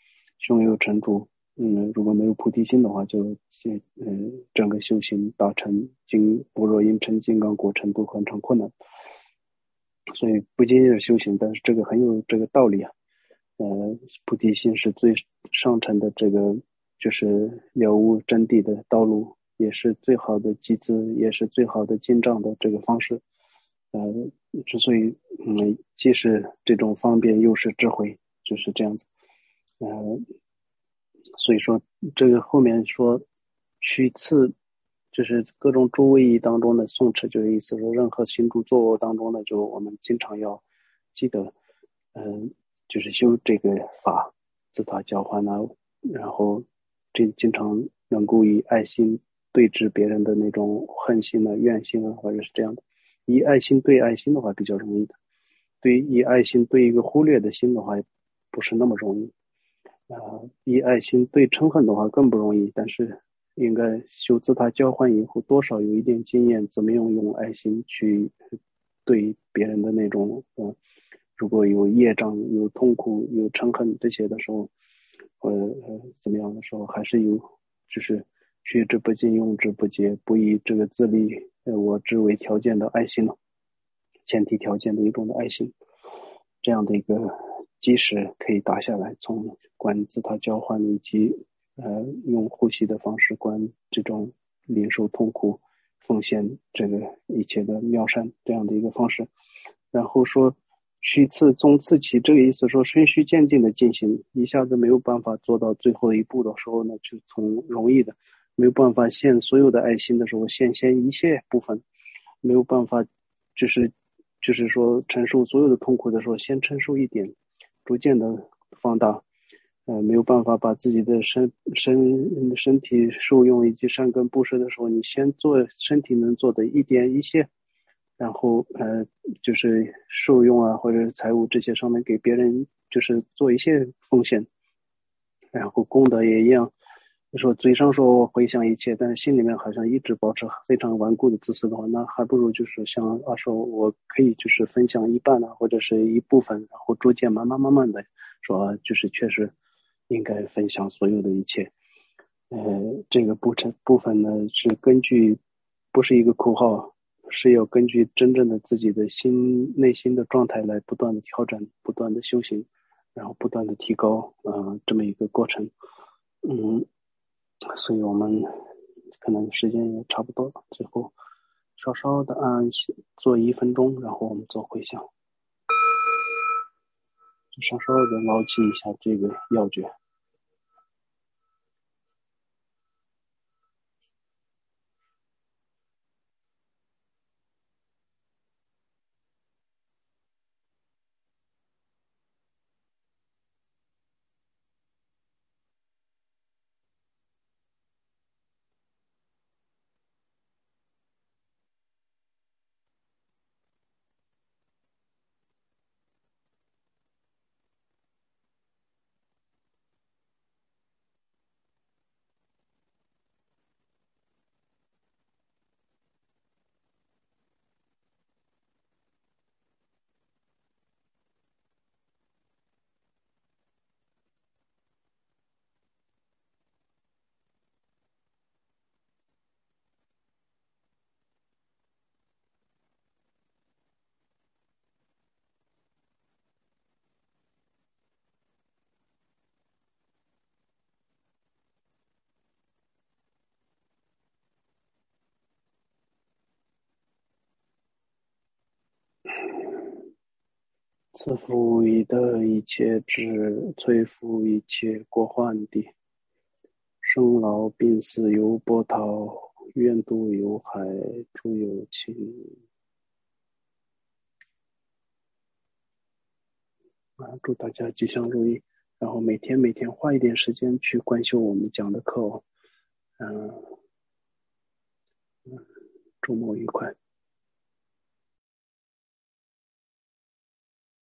胸有成竹。嗯，如果没有菩提心的话，就现嗯整个修行大成金般若音成金刚果程度很长困难。所以不仅仅是修行，但是这个很有这个道理啊。呃，菩提心是最上乘的这个就是了悟真谛的道路，也是最好的集资，也是最好的进账的这个方式。呃，之所以嗯，既是这种方便，又是智慧，就是这样子。呃，所以说这个后面说取次，就是各种诸位义当中的诵持，就是意思说任何行住坐卧当中呢，就我们经常要记得，嗯、呃，就是修这个法，自他交换啊，然后这经常能够以爱心对治别人的那种恨心啊、怨心啊，或者是这样的。以爱心对爱心的话比较容易的，对以爱心对一个忽略的心的话不是那么容易。呃，以爱心对嗔恨的话更不容易，但是应该修自他交换以后，多少有一点经验，怎么样用爱心去对别人的那种，呃，如果有业障、有痛苦、有嗔恨这些的时候，呃呃，怎么样的时候，还是有，就是学之不尽，用之不竭，不以这个自利呃我之为条件的爱心了，前提条件的一种的爱心，这样的一个基石可以打下来，从观自他交换以及呃用呼吸的方式观这种领受痛苦、奉献这个一切的妙善这样的一个方式。然后说虚次宗次起，这个意思说循序渐进的进行，一下子没有办法做到最后一步的时候呢，就从容易的没有办法现所有的爱心的时候，现先一切部分，没有办法就是就是说承受所有的痛苦的时候，先承受一点，逐渐的放大。呃，没有办法把自己的身身身体受用以及善根布施的时候，你先做身体能做的一点一些，然后呃，就是受用啊，或者是财务这些上面给别人，就是做一些奉献，然后功德也一样。就说嘴上说我回向一切，但是心里面好像一直保持非常顽固的自私的话，那还不如就是像阿说，我可以就是分享一半啊，或者是一部分，然后逐渐慢慢慢慢的说，就是确实应该分享所有的一切。呃，这个部分部分呢是根据不是一个口号，是要根据真正的自己的心内心的状态来不断的调整，不断的修行，然后不断的提高，呃，这么一个过程。嗯，所以我们可能时间也差不多了，最后稍稍的按做一分钟，然后我们做回向，稍稍的牢记一下这个要诀。赐福以得一切智，摧伏一切过患地。生老病死犹波涛，愿度有海诸有情。啊，祝大家吉祥如意。然后每天每天花一点时间去观修我们讲的课哦。嗯、呃，周末愉快。